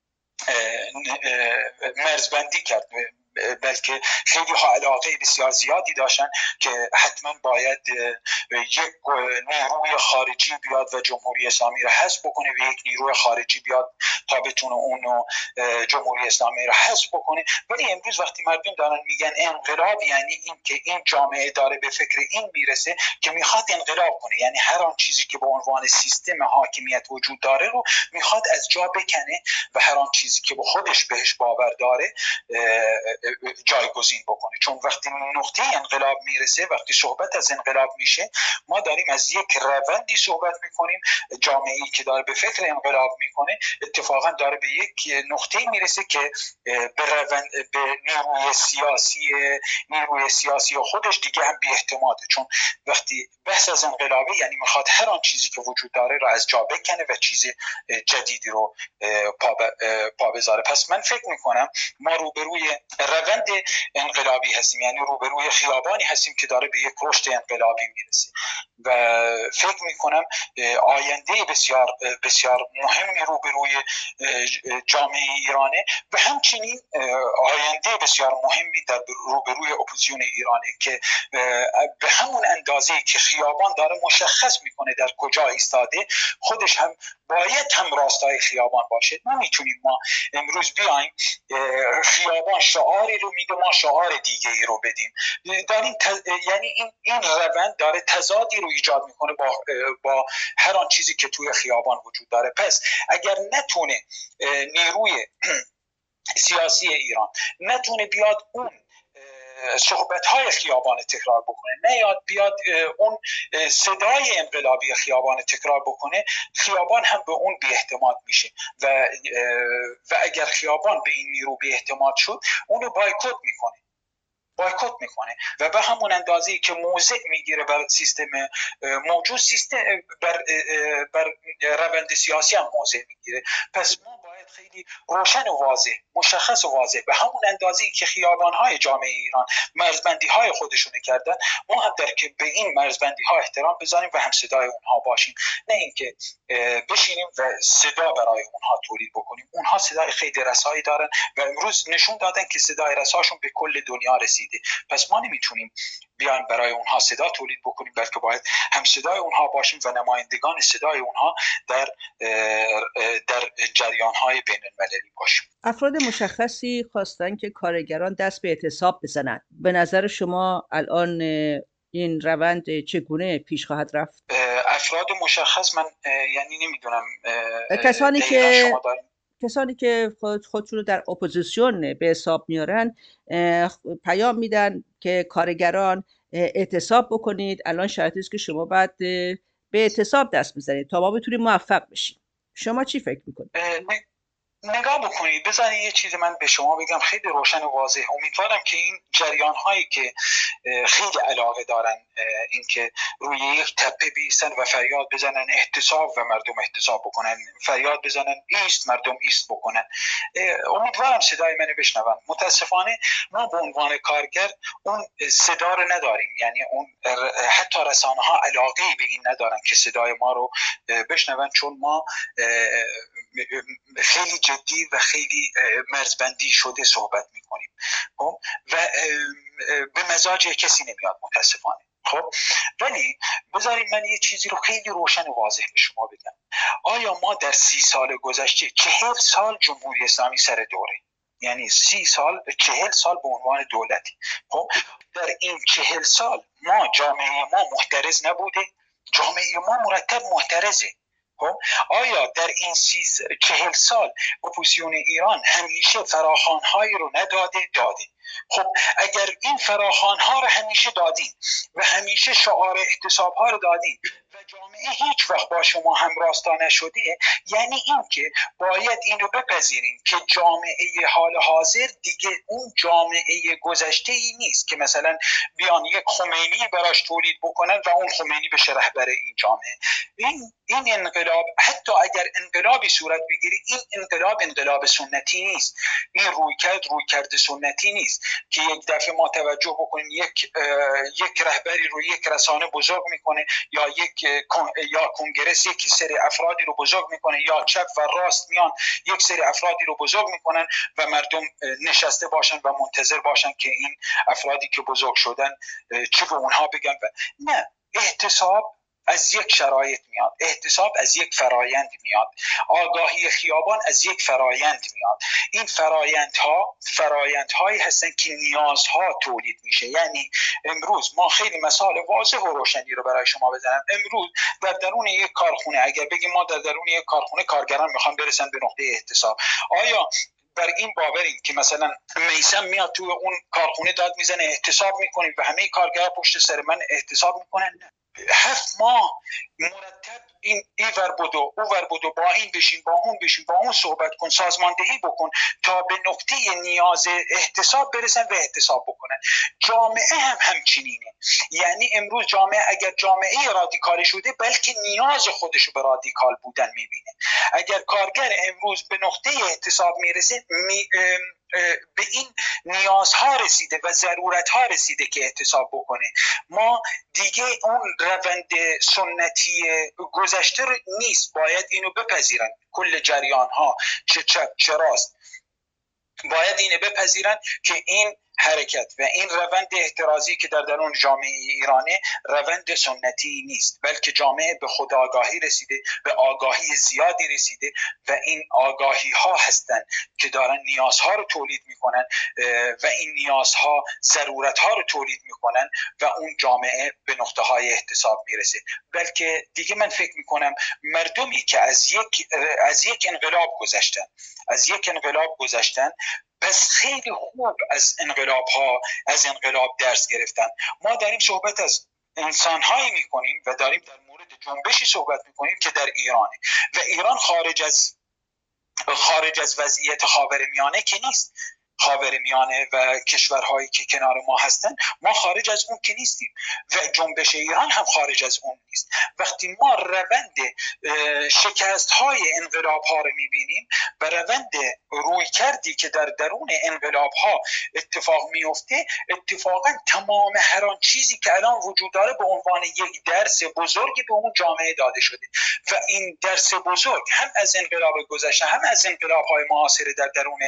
مرزبندی کرد، بلکه خیلی ها علاقه بسیار زیادی داشتن که حتما باید یک نیروی خارجی بیاد و جمهوری اسلامی را حذف بکنه و یک نیروی خارجی بیاد تا بتونه اونو جمهوری اسلامی را حذف بکنه. ولی امروز وقتی مردم دارن میگن انقلاب، یعنی این که این جامعه داره به فکر این میرسه که میخواد انقلاب کنه، یعنی هر آن چیزی که به عنوان سیستم حاکمیت وجود داره رو میخواد از جا بکنه و هر آن چیزی که به خودش بهش باور داره جایگزین بکنه. چون وقتی نقطه انقلاب میرسه، وقتی صحبت از انقلاب میشه، ما داریم از یک روندی صحبت میکنیم. جامعه‌ای که داره به فکر انقلاب میکنه اتفاقا داره به یک نقطه میرسه که به روند به نیروی سیاسی نیروی سیاسی خودش دیگه هم بی‌اعتماده. چون وقتی بحث از انقلابه یعنی میخواد هر آن چیزی که وجود داره رو از جا بکنه و چیز جدیدی رو پا بذاره. پس من فکر میکنم ما روبروی روند انقلابی هستیم، یعنی روبروی خیابانی هستیم که داره به یک رشد انقلابی میرسه و فکر میکنم آینده بسیار بسیار مهمی روبروی جامعه ایرانه و همچنین آینده بسیار مهمی در روبروی اپوزیسیون ایرانه که به همون اندازه که خیابان داره مشخص میکنه در کجا ایستاده، خودش هم باید هم راستای خیابان باشه. نمیتونیم ما امروز بیایم خیابان شعاری رو میده ما شعار دیگه ای رو بدیم. داریم تز... یعنی این این روند داره تضادی رو رو ایجاد میکنه با با هر آن چیزی که توی خیابان وجود داره. پس اگر نتونه نیروی سیاسی ایران نتونه بیاد اون صحبت‌های خیابان تکرار بکنه، نه یاد بیاد اون صدای انقلابی خیابان تکرار بکنه، خیابان هم به اون بی‌اعتماد میشه و و اگر خیابان به این نیرو بی‌اعتماد شد اونو بایکوت میکنه بایکوت میکنه و به همون اندازه‌ای که موضع میگیره بر سیستم موجود، سیستم بر بر روند سیاسی هم موضع میگیره. پس ما باید خیلی روشن و واضح، مشخص و واضح، به همون اندازه‌ای که خیابان‌های جامعه ایران مرزبندی‌های خودشونو کردن، ما هم در که به این مرزبندی‌ها احترام بذاریم و هم صدای اونها باشیم، نه اینکه بشینیم و صدا برای اونها تولید بکنیم. اونها صدای خیلی رسایی دارن و امروز نشون دادن که صدای رساشون به کل دنیا رسیده. پس ما نمیتونیم بیان برای اونها صدا تولید بکنیم، بلکه باید هم صدای اونها باشیم و نمایندگان صدای اونها در در جریان‌های بین‌المللی باشیم. افراد مشخصی خواستن که کارگران دست به اعتصاب بزنند. به نظر شما الان این روند چگونه پیش خواهد رفت؟ افراد مشخص، من یعنی نمیدونم کسانی که شما کسانی که خود خودشون رو در اپوزیسیون به حساب میارن پیام میدن که کارگران اعتصاب بکنید، الان شرطی است که شما باید به اعتصاب دست بزنید تا ما بتونیم موفق بشیم. شما چی فکر میکنید؟ نگاه بکنید، بذارید یه چیز من به شما بگم خیلی روشن و واضح. امیدوارم که این جریان هایی که خیلی علاقه دارن اینکه روی یک تپه بیستن و فریاد بزنن احتساب و مردم احتساب بکنن، فریاد بزنن ایست مردم ایست بکنن، امیدوارم صدای منو بشنون. متاسفانه ما به عنوان کارگر اون صدا رو نداریم، یعنی اون حتی رسانه ها علاقه به این ندارن که صدای ما رو بشنون، چون ما خیلی جدی و خیلی مرزبندی شده صحبت میکنیم و به مزاج کسی نمیاد متاسفانه. خب ولی بذارید من یه چیزی رو خیلی روشن و واضح به شما بگم. آیا ما در سی سال گذشته، چهل سال جمهوری اسلامی سر دوره، یعنی سی سال چهل سال به عنوان دولتی، خب در این چهل سال ما جامعه ما محترز نبوده؟ جامعه ما مرتب محترزه. خب آیا در این سی چهل سال اپوزیسیون ایران همیشه فراخوان‌هایی رو نداده؟ داده. خب اگر این فراخوان‌ها رو همیشه دادیم و همیشه شعار احتساب‌ها رو دادیم و جامعه هیچ وقت با شما همراستا نشده، یعنی این که باید اینو بپذیریم که جامعه حال حاضر دیگه اون جامعه گذشته ای نیست که مثلا بیان یک خمینی براش تولید بکنن و اون خمینی بشه رهبر این جامعه. این این انقلاب، حتی اگر انقلابی صورت بگیره، این انقلاب انقلاب سنتی نیست، این رویکرد رویکرد سنتی نیست که یک دفعه ما توجه بکنیم یک یک رهبری رو یک رسانه بزرگ میکنه یا یک یا کنگرس یک سری افرادی رو بزرگ میکنه یا چپ و راست میان یک سری افرادی رو بزرگ میکنن و مردم نشسته باشن و منتظر باشن که این افرادی که بزرگ شدن چی به اونها بگن. نه، احتساب از یک شرایط میاد، احتساب از یک فرایند میاد، آگاهی خیابان از یک فرایند میاد. این فرایندها فرایندهایی هستن که نیازها تولید میشه. یعنی امروز ما خیلی مثال واضح و روشنی رو برای شما بزنم. امروز در درون یک کارخونه، اگر بگیم ما در درون یک کارخونه کارگران میخوان برسن به نقطه احتساب، آیا بر این باوریم که مثلا میثم میاد تو اون کارخونه داد میزنه احتساب میکنیم و همه کارگرها پشت سر من احتساب میکنن؟ هفت ماه مرتب این ایور بدو اوور بدو، با این بشین با اون بشین با اون صحبت کن، سازماندهی بکن تا به نقطه نیاز احتساب برسن و احتساب بکنن. جامعه هم همچنینه. یعنی امروز جامعه اگر جامعه رادیکال شده، بلکه نیاز خودشو به رادیکال بودن میبینه. اگر کارگر امروز به نقطه احتساب میرسه، می به این نیازها رسیده و ضرورتها رسیده که احتساب بکنه. ما دیگه اون روند سنتی گذشته نیست، باید اینو بپذیرن کل جریان ها، چه چپ چه راست، باید اینو بپذیرن که این حرکت و این روند احترازی که در درون جامعه ایرانه روند سنتی نیست، بلکه جامعه به خودآگاهی رسیده، به آگاهی زیادی رسیده و این آگاهی ها هستند که دارن نیازها رو تولید میکنن و این نیازها ضرورت ها رو تولید میکنن و اون جامعه به نقطه های احتساب میرسه. بلکه دیگه من فکر میکنم مردمی که از یک از یک انقلاب گذشتن از یک انقلاب گذشتن پس خیلی خوب از انقلاب ها از انقلاب درس گرفتن. ما داریم صحبت از انسان هایی میکنیم و داریم در مورد جنبشی صحبت میکنیم که در ایرانه و ایران خارج از خارج از وضعیت خاورمیانه که نیست. خاورمیانه و کشورهایی که کنار ما هستن ما خارج از اون که نیستیم و جنبش ایران هم خارج از اون نیست. وقتی ما روند شکست های انقلاب ها رو میبینیم و روند روی کردی که در درون انقلاب ها اتفاق میفته، اتفاقا تمام هر آن چیزی که الان وجود داره به عنوان یک درس بزرگی به اون جامعه داده شده و این درس بزرگ هم از انقلاب گذشته هم از انقلاب های معاصر در درون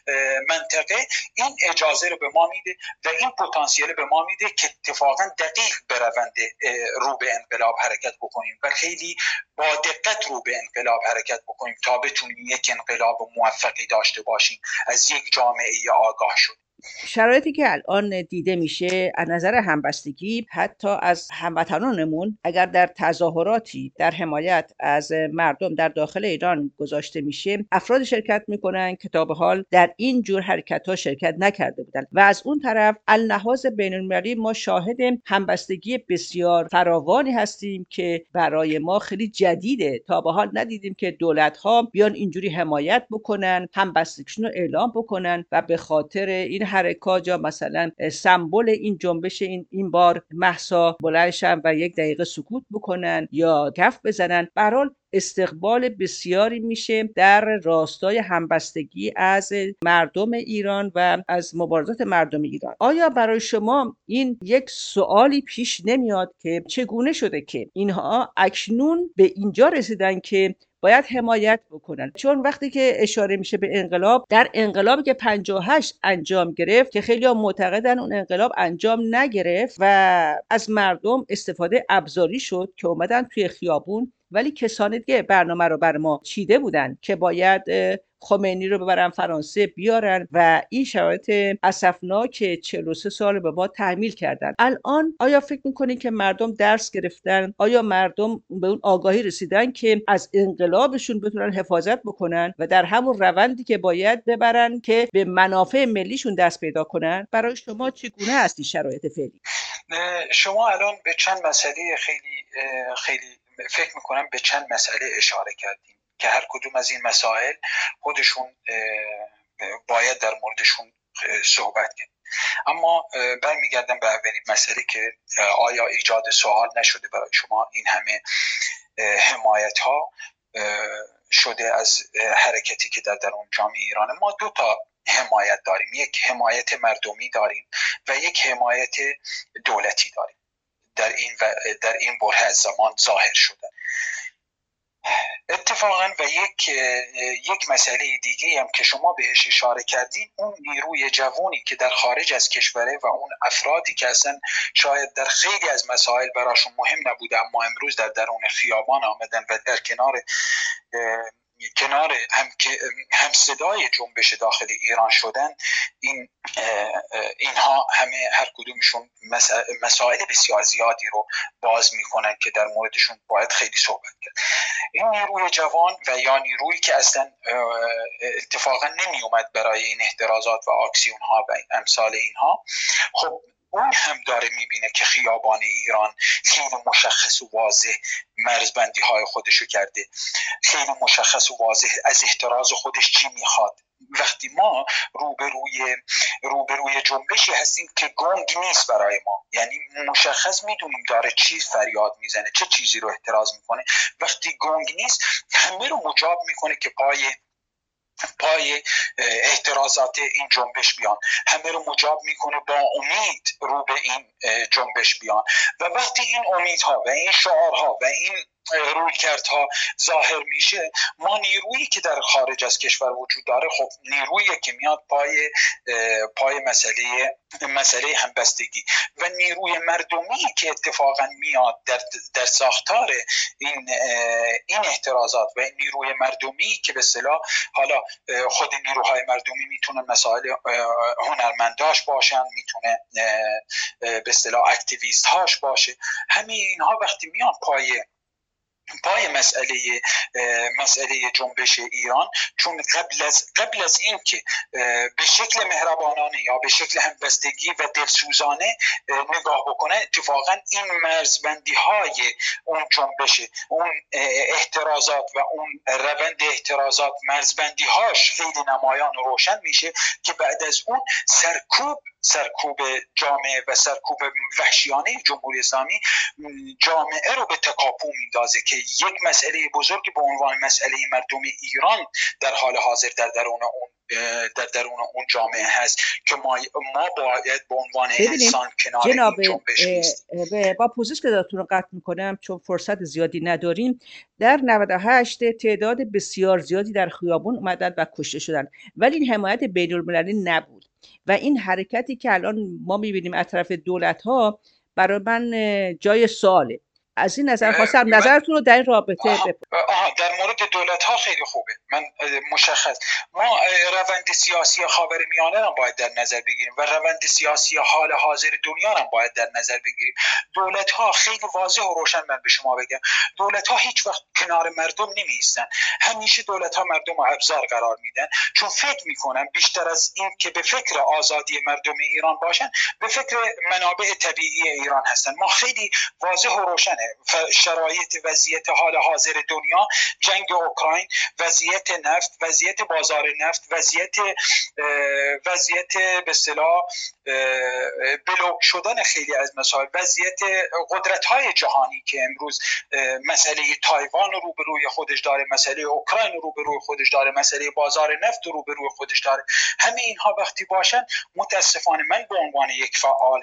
منطقه این اجازه رو به ما میده و این پتانسیل به ما میده که اتفاقا دقیق به روند رو به انقلاب حرکت بکنیم و خیلی با دقت رو به انقلاب حرکت بکنیم تا بتونیم یک انقلاب موفقی داشته باشیم از یک جامعه آگاه شد. شرایطی که الان دیده میشه از نظر همبستگی حتی از هموطنانمون اگر در تظاهراتی در حمایت از مردم در داخل ایران گذاشته میشه، افراد شرکت میکنن که تا به حال در این جور حرکت‌ها شرکت نکرده بودن و از اون طرف اللحاظ بین‌المللی ما شاهد همبستگی بسیار فراوانی هستیم که برای ما خیلی جدیده. تا به حال ندیدیم که دولت‌ها بیان اینجوری حمایت بکنن، همبستگیشون رو اعلام بکنن و به خاطر این حرکات یا مثلا سمبل این جنبش این این بار مهسا بلندشن و یک دقیقه سکوت بکنن یا کف بزنن. به هر حال استقبال بسیاری میشه در راستای همبستگی از مردم ایران و از مبارزات مردم ایران. آیا برای شما این یک سوالی پیش نمیاد که چگونه شده که اینها اکنون به اینجا رسیدن که باید حمایت بکنن؟ چون وقتی که اشاره میشه به انقلاب، در انقلابی که پنجاه و هشت انجام گرفت که خیلی ها معتقدن اون انقلاب انجام نگرفت و از مردم استفاده ابزاری شد که اومدن توی خیابون، ولی کسانی که برنامه رو بر ما چیده بودن که باید خمینی رو ببرن فرانسه بیارن و این شرایط اسفناک چهل و سه سال به ما تحمیل کردن. الان آیا فکر میکنین که مردم درس گرفتن؟ آیا مردم به اون آگاهی رسیدن که از انقلابشون بتونن حفاظت بکنن و در همون روندی که باید ببرن که به منافع ملیشون دست پیدا کنن؟ برای شما چگونه هست این شرایط فعلی؟ شما الان به چند مسئله خیلی خیلی فکر میکنم به چند مسئله اشاره کردیم که هر کدوم از این مسائل خودشون باید در موردشون صحبت کرد. اما برمیگردم به اولین مسئله که آیا ایجاد سوال نشده برای شما این همه حمایت ها شده از حرکتی که در درون جامعه ایران؟ ما دو تا حمایت داریم، یک حمایت مردمی داریم و یک حمایت دولتی داریم. در این و در این بره از زمان ظاهر شده. اتفاقا و یک یک مسئله دیگه هم که شما بهش اشاره کردین، اون نیروی جوانی که در خارج از کشوره و اون افرادی که اصلا شاید در خیلی از مسائل براشون مهم نبوده اما امروز در درون خیابان آمدن و در کنار کنار هم هم صدای جنبش داخل ایران شدن، این اینها همه هر کدومشون مسائل بسیار زیادی رو باز میکنن که در موردشون باید خیلی صحبت کرد. این نیروی جوان و یا نیرویی که اصلا اتفاقا نمی اومد برای این احترازات و آکسیون ها و امثال اینها، خب اون هم داره میبینه که خیابان ایران خیلی مشخص و واضح مرزبندی های خودشو کرده، خیلی مشخص و واضح از احتراز خودش چی میخواد. وقتی ما روبروی روبروی جنبشی هستیم که گنگ نیست برای ما، یعنی مشخص میدونیم داره چیز فریاد میزنه، چه چیزی رو احتراز میکنه، وقتی گنگ نیست همه رو مجاب میکنه که پای پای احترازات این جنبش بیان، همه رو مجاب میکنه با امید رو به این جنبش بیان. و وقتی این امیدها و این شعارها و این رویکردها ظاهر میشه، ما نیرویی که در خارج از کشور وجود داره، خب نیرویی که میاد پای پای مسئله مسئله همبستگی و نیروی مردمی که اتفاقا میاد در در ساختار این این احترازات و این نیروی مردمی که به اصطلاح حالا خود نیروهای مردمی میتونه مسائل هنرمنداش باشن، میتونه به اصطلاح اکتیویست هاش باشه، همه اینها وقتی میاد پای پای مسئله مسئله جنبش ایران، چون قبل از قبل از این که به شکل مهربانانه یا به شکل همبستگی و دلسوزانه نگاه بکنه، اتفاقا این مرزبندی های اون جنبش، اون احترازات و اون روند احترازات، مرزبندی هاش خیلی نمایان و روشن میشه که بعد از اون سرکوب سرکوب جامعه و سرکوب وحشیانه جمهوری اسلامی جامعه رو به تکاپو میندازه که یک مسئله بزرگی به عنوان مسئله مردم ایران در حال حاضر در درون اون در درون اون جامعه هست که ما ما باید به عنوان انسان کنار جناب این جنبش نیست. با پوزش که داتون رو قطع میکنم چون فرصت زیادی نداریم، در نود و هشت تعداد بسیار زیادی در خیابون اومدن و کشته شدن، ولی این حمایت بین المللی نبود و این حرکتی که الان ما میبینیم از طرف دولت ها برای من جای سواله. از این نظر خواستم نظرتون رو در این رابطه بپرسم. در مورد دولت ها خیلی خوبه، من مشخص ما روند سیاسی خاورمیانه را باید در نظر بگیریم و روند سیاسی حال حاضر دنیا را باید در نظر بگیریم. دولت ها خیلی واضح و روشن من به شما بگم، دولت ها هیچ وقت کنار مردم نمی ایستن، همیشه دولت ها مردم رو ابزار قرار میدن، چون فکر میکنن بیشتر از این که به فکر آزادی مردم ایران باشن، به فکر منابع طبیعی ایران هستن. ما خیلی واضح و روشنه شرایط وضعیت حال حاضر دنیا، جنگ اوکراین، وضعیت نفت، وضعیت بازار نفت، وضعیت وضعیت به اصطلاح بلوک شدن خیلی از مسائل، وضعیت قدرت‌های جهانی که امروز مسئله تایوان رو به روی خودش داره، مسئله اوکراین رو به روی خودش داره، مسئله بازار نفت رو به روی خودش داره. همه اینها وقتی باشن، متاسفانه من به عنوان یک فعال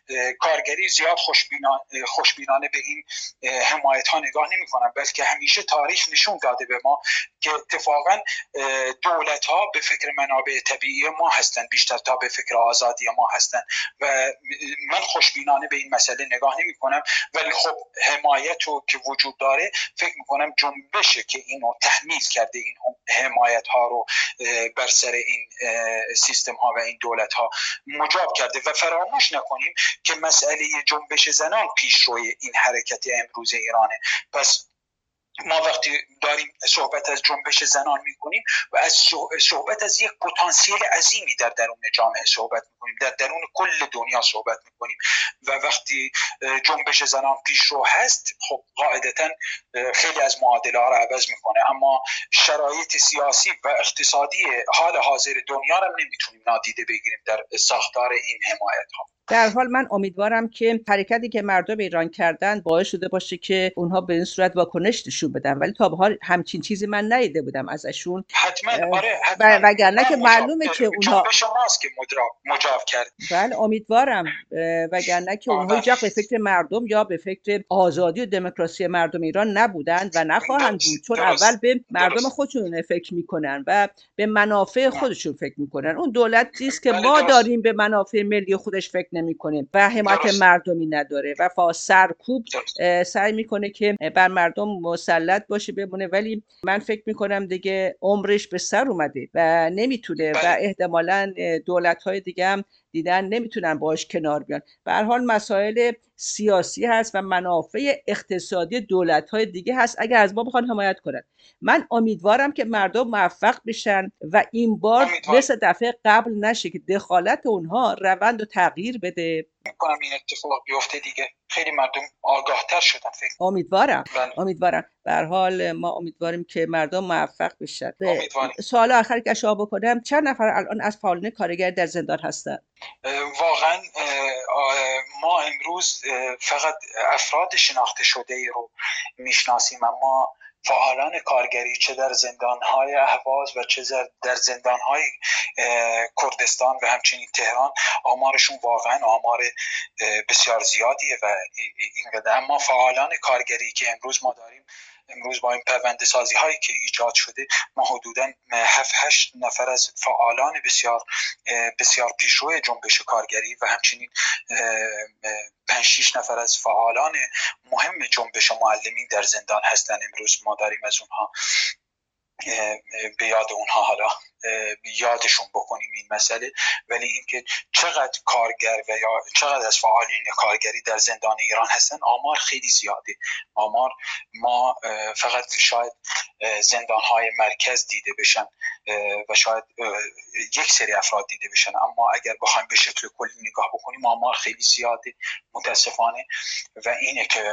کارگری زیاد خوشبینانه خوشبینانه به این حمایت ها نگاه نمی کنم، بلکه همیشه تاریخ نشون داده به ما که اتفاقا دولت ها به فکر منابع طبیعی ما هستن بیشتر تا به فکر آزادی ما هستن و من خوشبینانه به این مسئله نگاه نمی کنم. ولی خب حمایت رو که وجود داره، فکر می کنم جنبشه که اینو تحمیل کرده، این حمایت ها رو بر سر این سیستم ها و این دولت ها مجاب کرده. و فراموش نکنیم که مسئله جنبش زنان پیشروی این حرکت امروز ایرانه. پس ما وقتی داریم صحبت از جنبش زنان میکنیم و از صحبت از یک پتانسیل عظیمی در درون جامعه صحبت میکنیم، در درون کل دنیا صحبت میکنیم و وقتی جنبش زنان پیشرو هست، خب قاعدتا خیلی از معادله ها رو عوض میکنه. اما شرایط سیاسی و اقتصادی حال حاضر دنیا رو نمیتونیم نادیده بگیریم در ساختار این حمایت ها. در حال من امیدوارم که حرکتی که مردم ایران کردن باعث شده باشه که اونها به این صورت واکنش نشون بدن، ولی تا به حال همچین چیزی من ندیده بودم ازشون. حتما آره حتما. وگرنه که معلومه که اونها جنبش ماست که مجاب کرد. بله امیدوارم، وگرنه که اونها هیچ وقت به فکر مردم یا به فکر آزادی و دموکراسی مردم ایران نبودند و نخواهند بود، چون درست. اول به مردم درست. خودشون فکر میکنن و به منافع خودشون فکر میکنن. اون دولتی است که ما درست. داریم به منافع ملی خودش فکر نمیکنه و حمایت درست. مردمی نداره و فا سرکوب سعی میکنه که بر مردم مسلط باشه بمونه، ولی من فکر میکنم دیگه عمرش به سر اومده و نمیتونه و احتمالاً دولت‌های دیگه هم دیدن نمیتونن باش کنار بیان. به هر حال مسائل سیاسی هست و منافع اقتصادی دولت‌های دیگه هست اگر از ما بخوان حمایت کنن. من امیدوارم که مردم موفق بشن و این بار امیدوار. مثل دفعه قبل نشه که دخالت اونها روند رو تغییر بده. میکنم این اتفاق بیفته دیگه. خیلی مردم آگاهتر شدن فکر. امیدوارم بله. امیدوارم. به هر حال ما امیدواریم که مردم موفق بشن. سوال آخری که شما بکنم، چند نفر الان از فعالان کارگر در زندان هستن؟ واقعا ما امروز فقط افراد شناخته شده ای رو میشناسیم، اما فعالان کارگری چه در زندانهای اهواز و چه در زندانهای کردستان و همچنین تهران آمارشون واقعا آمار بسیار زیادیه و اینقدر. اما فعالان کارگری که امروز ما داریم، امروز با این پرونده سازی هایی که ایجاد شده، ما حدوداً هفت هشت نفر از فعالان بسیار بسیار پیشرو جنبش کارگری و همچنین پنج شش نفر از فعالان مهم جنبش معلمین در زندان هستند. امروز ما داریم از اونها به یاد اونها حالا یادشون بکنیم این مسئله. ولی اینکه چقدر کارگر و یا چقدر از فعالین کارگری در زندان ایران هستن، آمار خیلی زیاده. آمار ما فقط شاید زندانهای مرکز دیده بشن و شاید یک سری افراد دیده بشن، اما اگر بخوایم به شکل کلی نگاه بکنیم آمار خیلی زیاده متاسفانه. و اینه که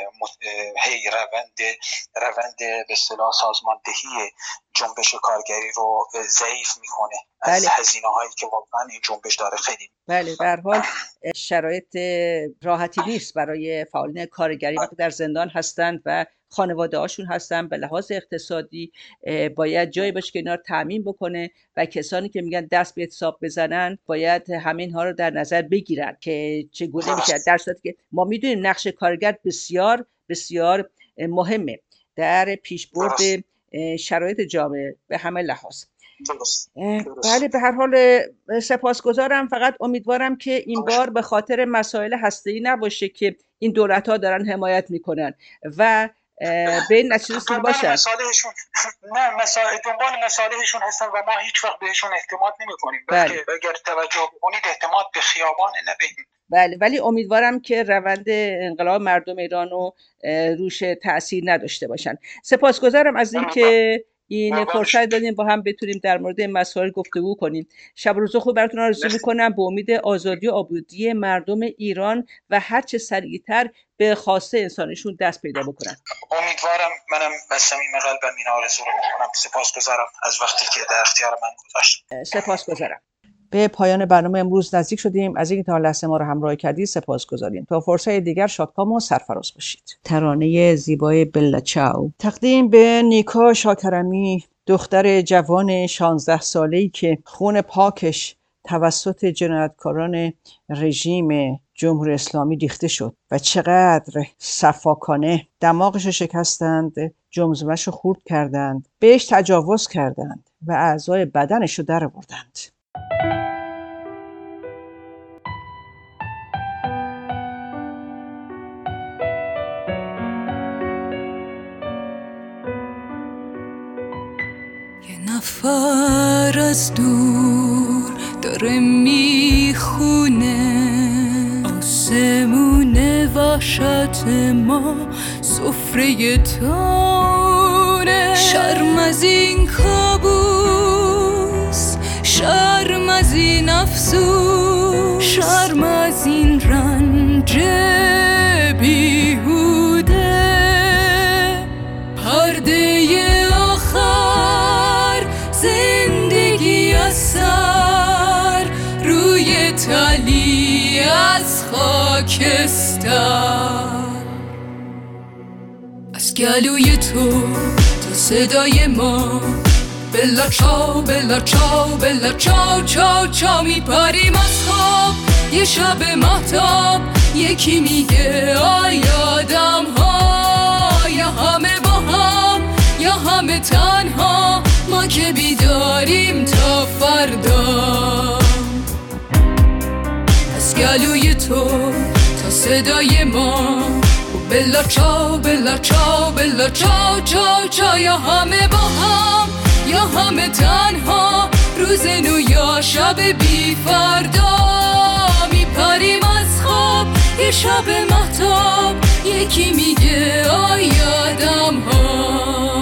هی روند روند به اصطلاح سازماندهی جنبش کارگری رو ضعیف میکنه از بله. هزینه هایی که واقعا این جنبش داره خیلی. بله، به هر حال شرایط راحتی نیست برای فعالین کارگری وقتی در زندان هستند و خانواده هاشون هستن. به لحاظ اقتصادی باید جایی باشه که اینا رو تامین بکنه و کسانی که میگن دست به حساب بزنن باید همین ها رو در نظر بگیرن که چگونه میشه، در صورتی که ما میدونیم نقش کارگر بسیار بسیار مهمه در پیشبرد شرایط جامعه به همه لحاظ. درست. بله، به هر حال سپاسگزارم. فقط امیدوارم که این بار به خاطر مسائل هسته‌ای نباشه که این دولت‌ها دارن حمایت میکنن و به این نتیجه رسیده باشن. مصالحشون نه مسائل دنبال مصالحشون هستن و ما هیچ وقت بهشون اعتماد نمی‌کنیم. بله. بلکه اگر توجه کنید اعتماد به خیابان نه به این. بله، ولی امیدوارم که روند انقلاب مردم ایران رو روش تأثیر نداشته باشن. سپاسگزارم از اینکه این فرصت دادیم با هم بتونیم در مورد این مسائل گفتگو کنیم. شب و روز خوب براتون آرزو میکنم به امید آزادی و آبادی مردم ایران و هر چه سریعتر به خواسته انسانیشون دست پیدا بکنن. امیدوارم. منم از صمیم قلبم این آرزو رو میکنم. سپاسگزارم از وقتی که در اختیار من گذاشت. سپاسگزارم. به پایان برنامه امروز نزدیک شدیم. از اینکه تا لحظه ما رو همراهی کردید سپاسگزاریم. تا فرصت دیگر شادکام و سرفراز باشید. ترانه زیبای بلا چاو تقدیم به نیکا شاکرمی، دختر جوان شانزده ساله‌ای که خون پاکش توسط جنایتکاران رژیم جمهوری اسلامی ریخته شد و چقدر صفاکانه دماغش رو شکستند، جمجمه‌اش رو خورد کردند، بهش تجاوز کردند و اعضای بدنش رو در آوردند. نفر از دور داره میخونه، آسمون وحشت ما سفره تاره. شرم از این کابوس، شرم از این افسوس، شرم از این رنج بیهوده. پرده زندگی از سر روی تلی از خاکستر، از گلوی تو تا صدای ما بلا چاو بلا چاو بلا چاو چاو چاو میپریم از خواب. یه شب مهتاب یکی میگه آی آدم ها، یا همه با هم یا همه تنها، ما که بیداریم تا فردا. از گلوی تو تا صدای ما بلا چاو بلا چاو بلا چاو چاو چاو، یا همه با هم یا همه تنها، روز نو یا شب بی فردا. میپریم از خواب یه شب مهتاب یکی میگه آی آدم ها.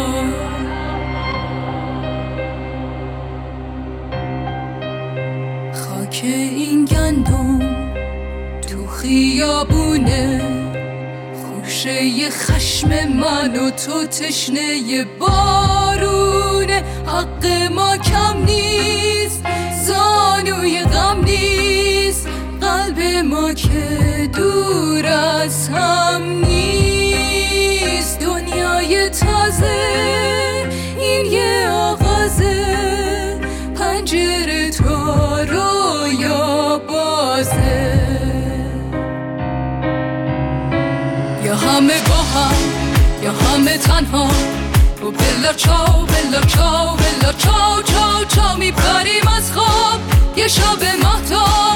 که این گندم تو خیابونه، خوشه خشم من و تو تشنه بارونه. حق ما کم نیست، زانوی غم نیست، قلب ما که دور از هم نیست. دنیای تازه تازه، این یه آغازه، پنجره تا رویا بازه. یا همه با هم یا همه تنها، و بلا چاو بلا چاو بلا چاو چاو چاو میپریم از خواب یه شب مهتاب.